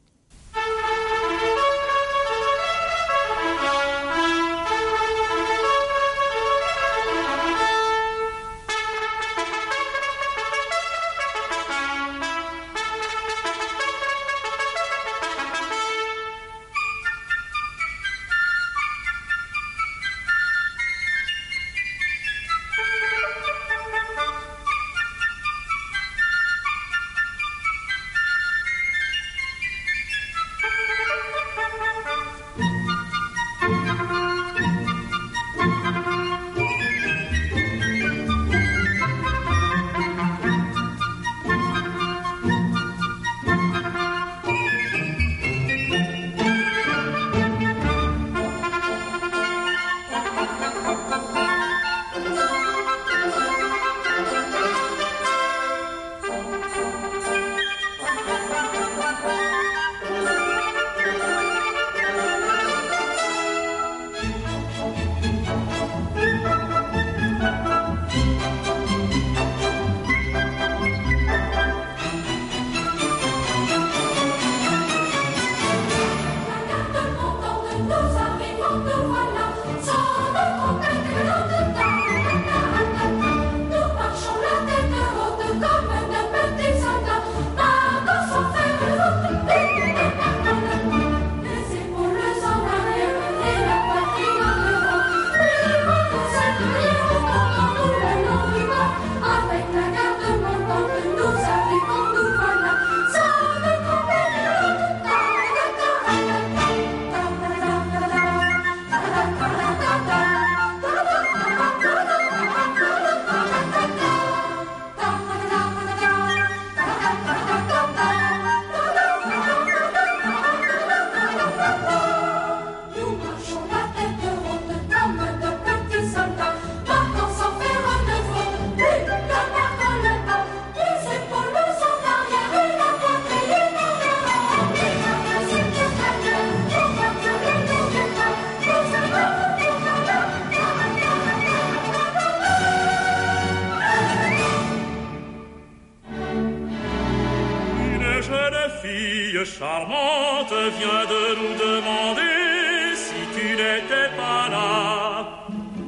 Charmante vient de nous demander si tu n'étais pas là.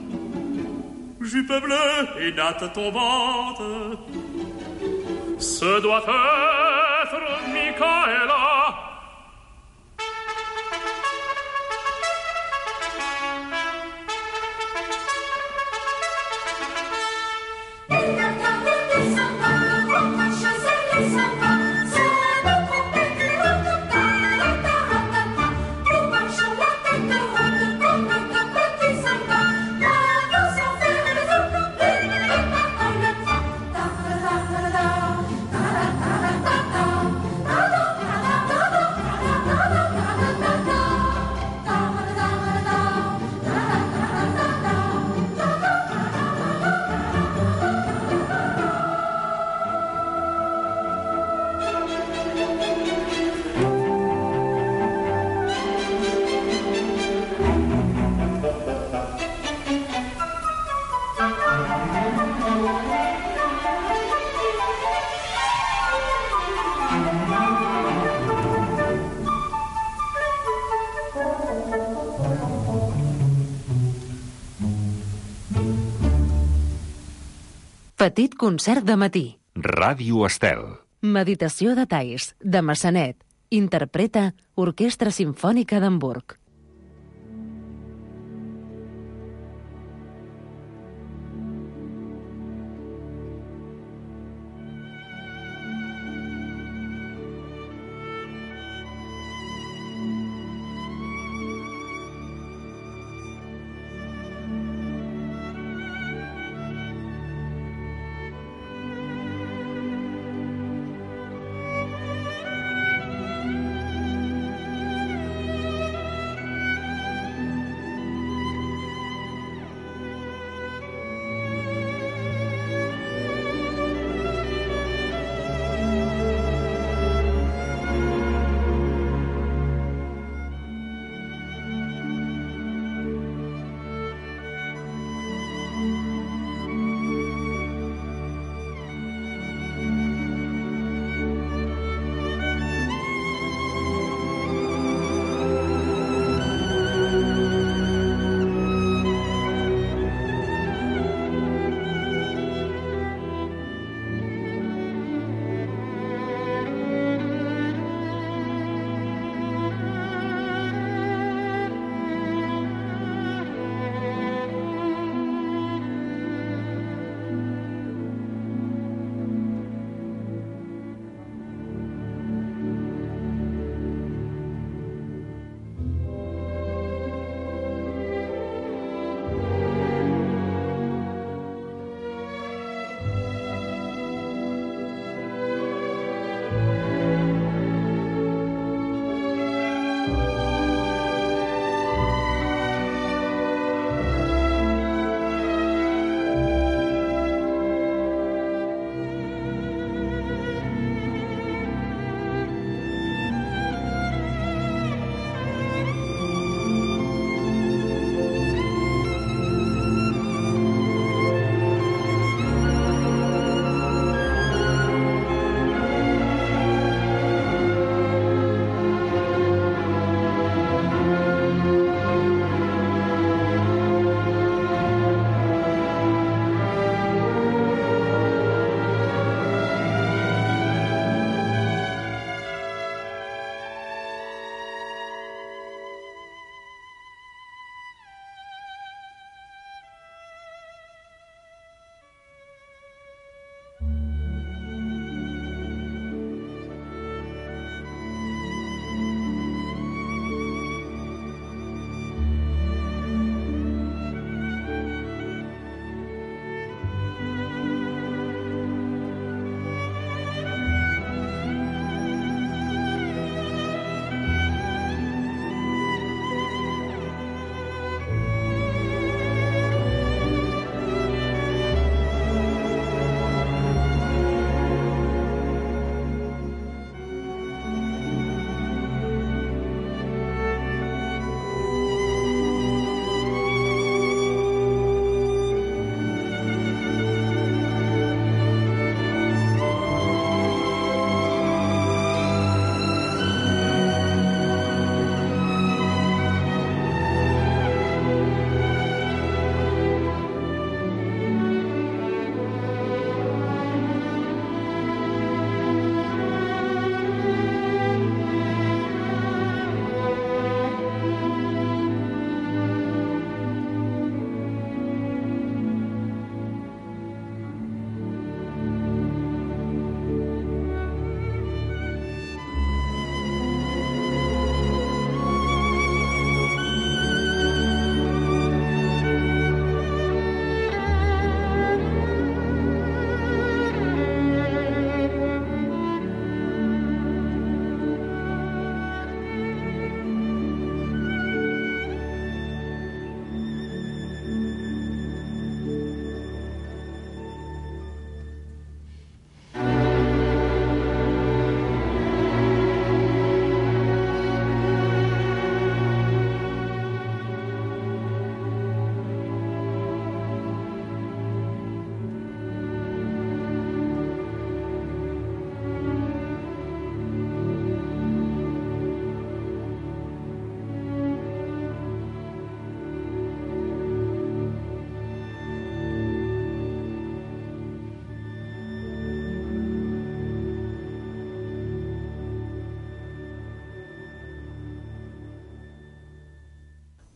Jupe bleue et natte tombante, ce doit être Michaela. Petit concert de matí. Ràdio Estel. Meditació de Thais, de Massanet. Interpreta Orquestra Simfònica d'Hamburg.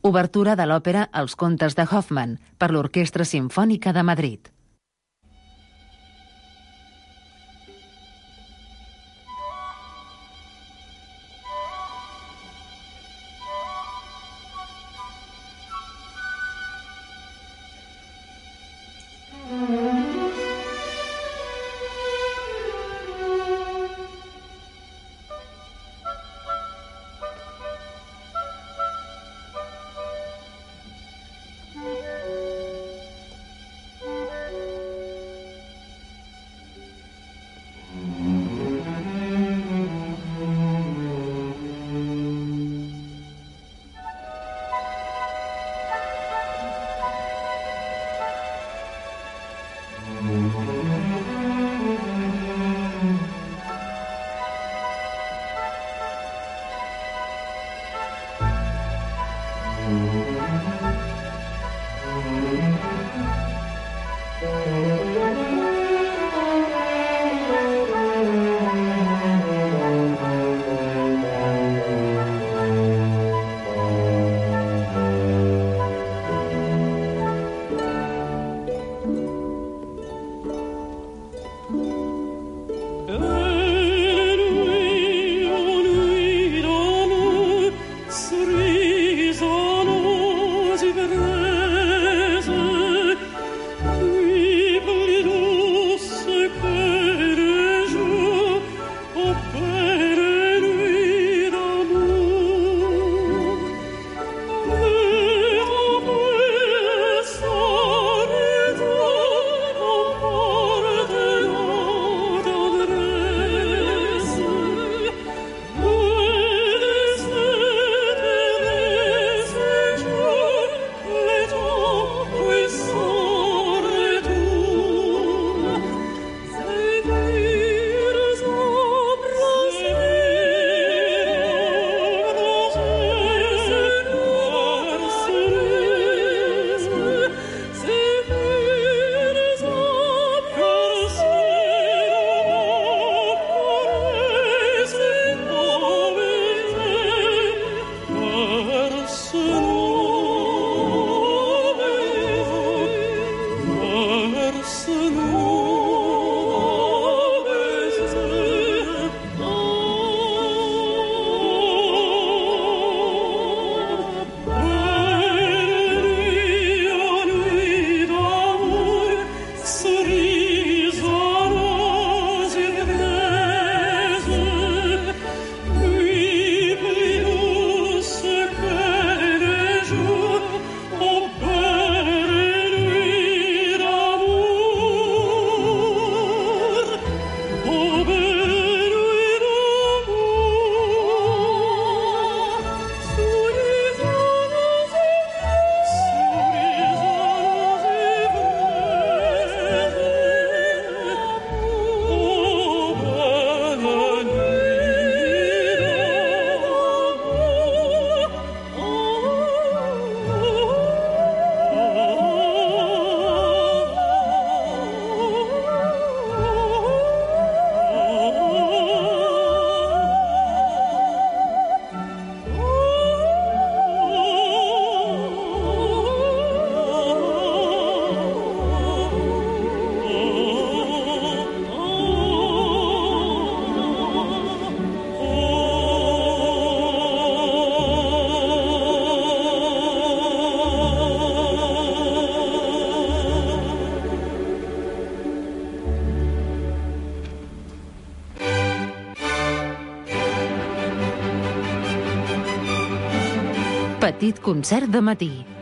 Obertura de l'òpera Els contes de Hoffmann per l'Orquestra Simfònica de Madrid. Petit concert de matí,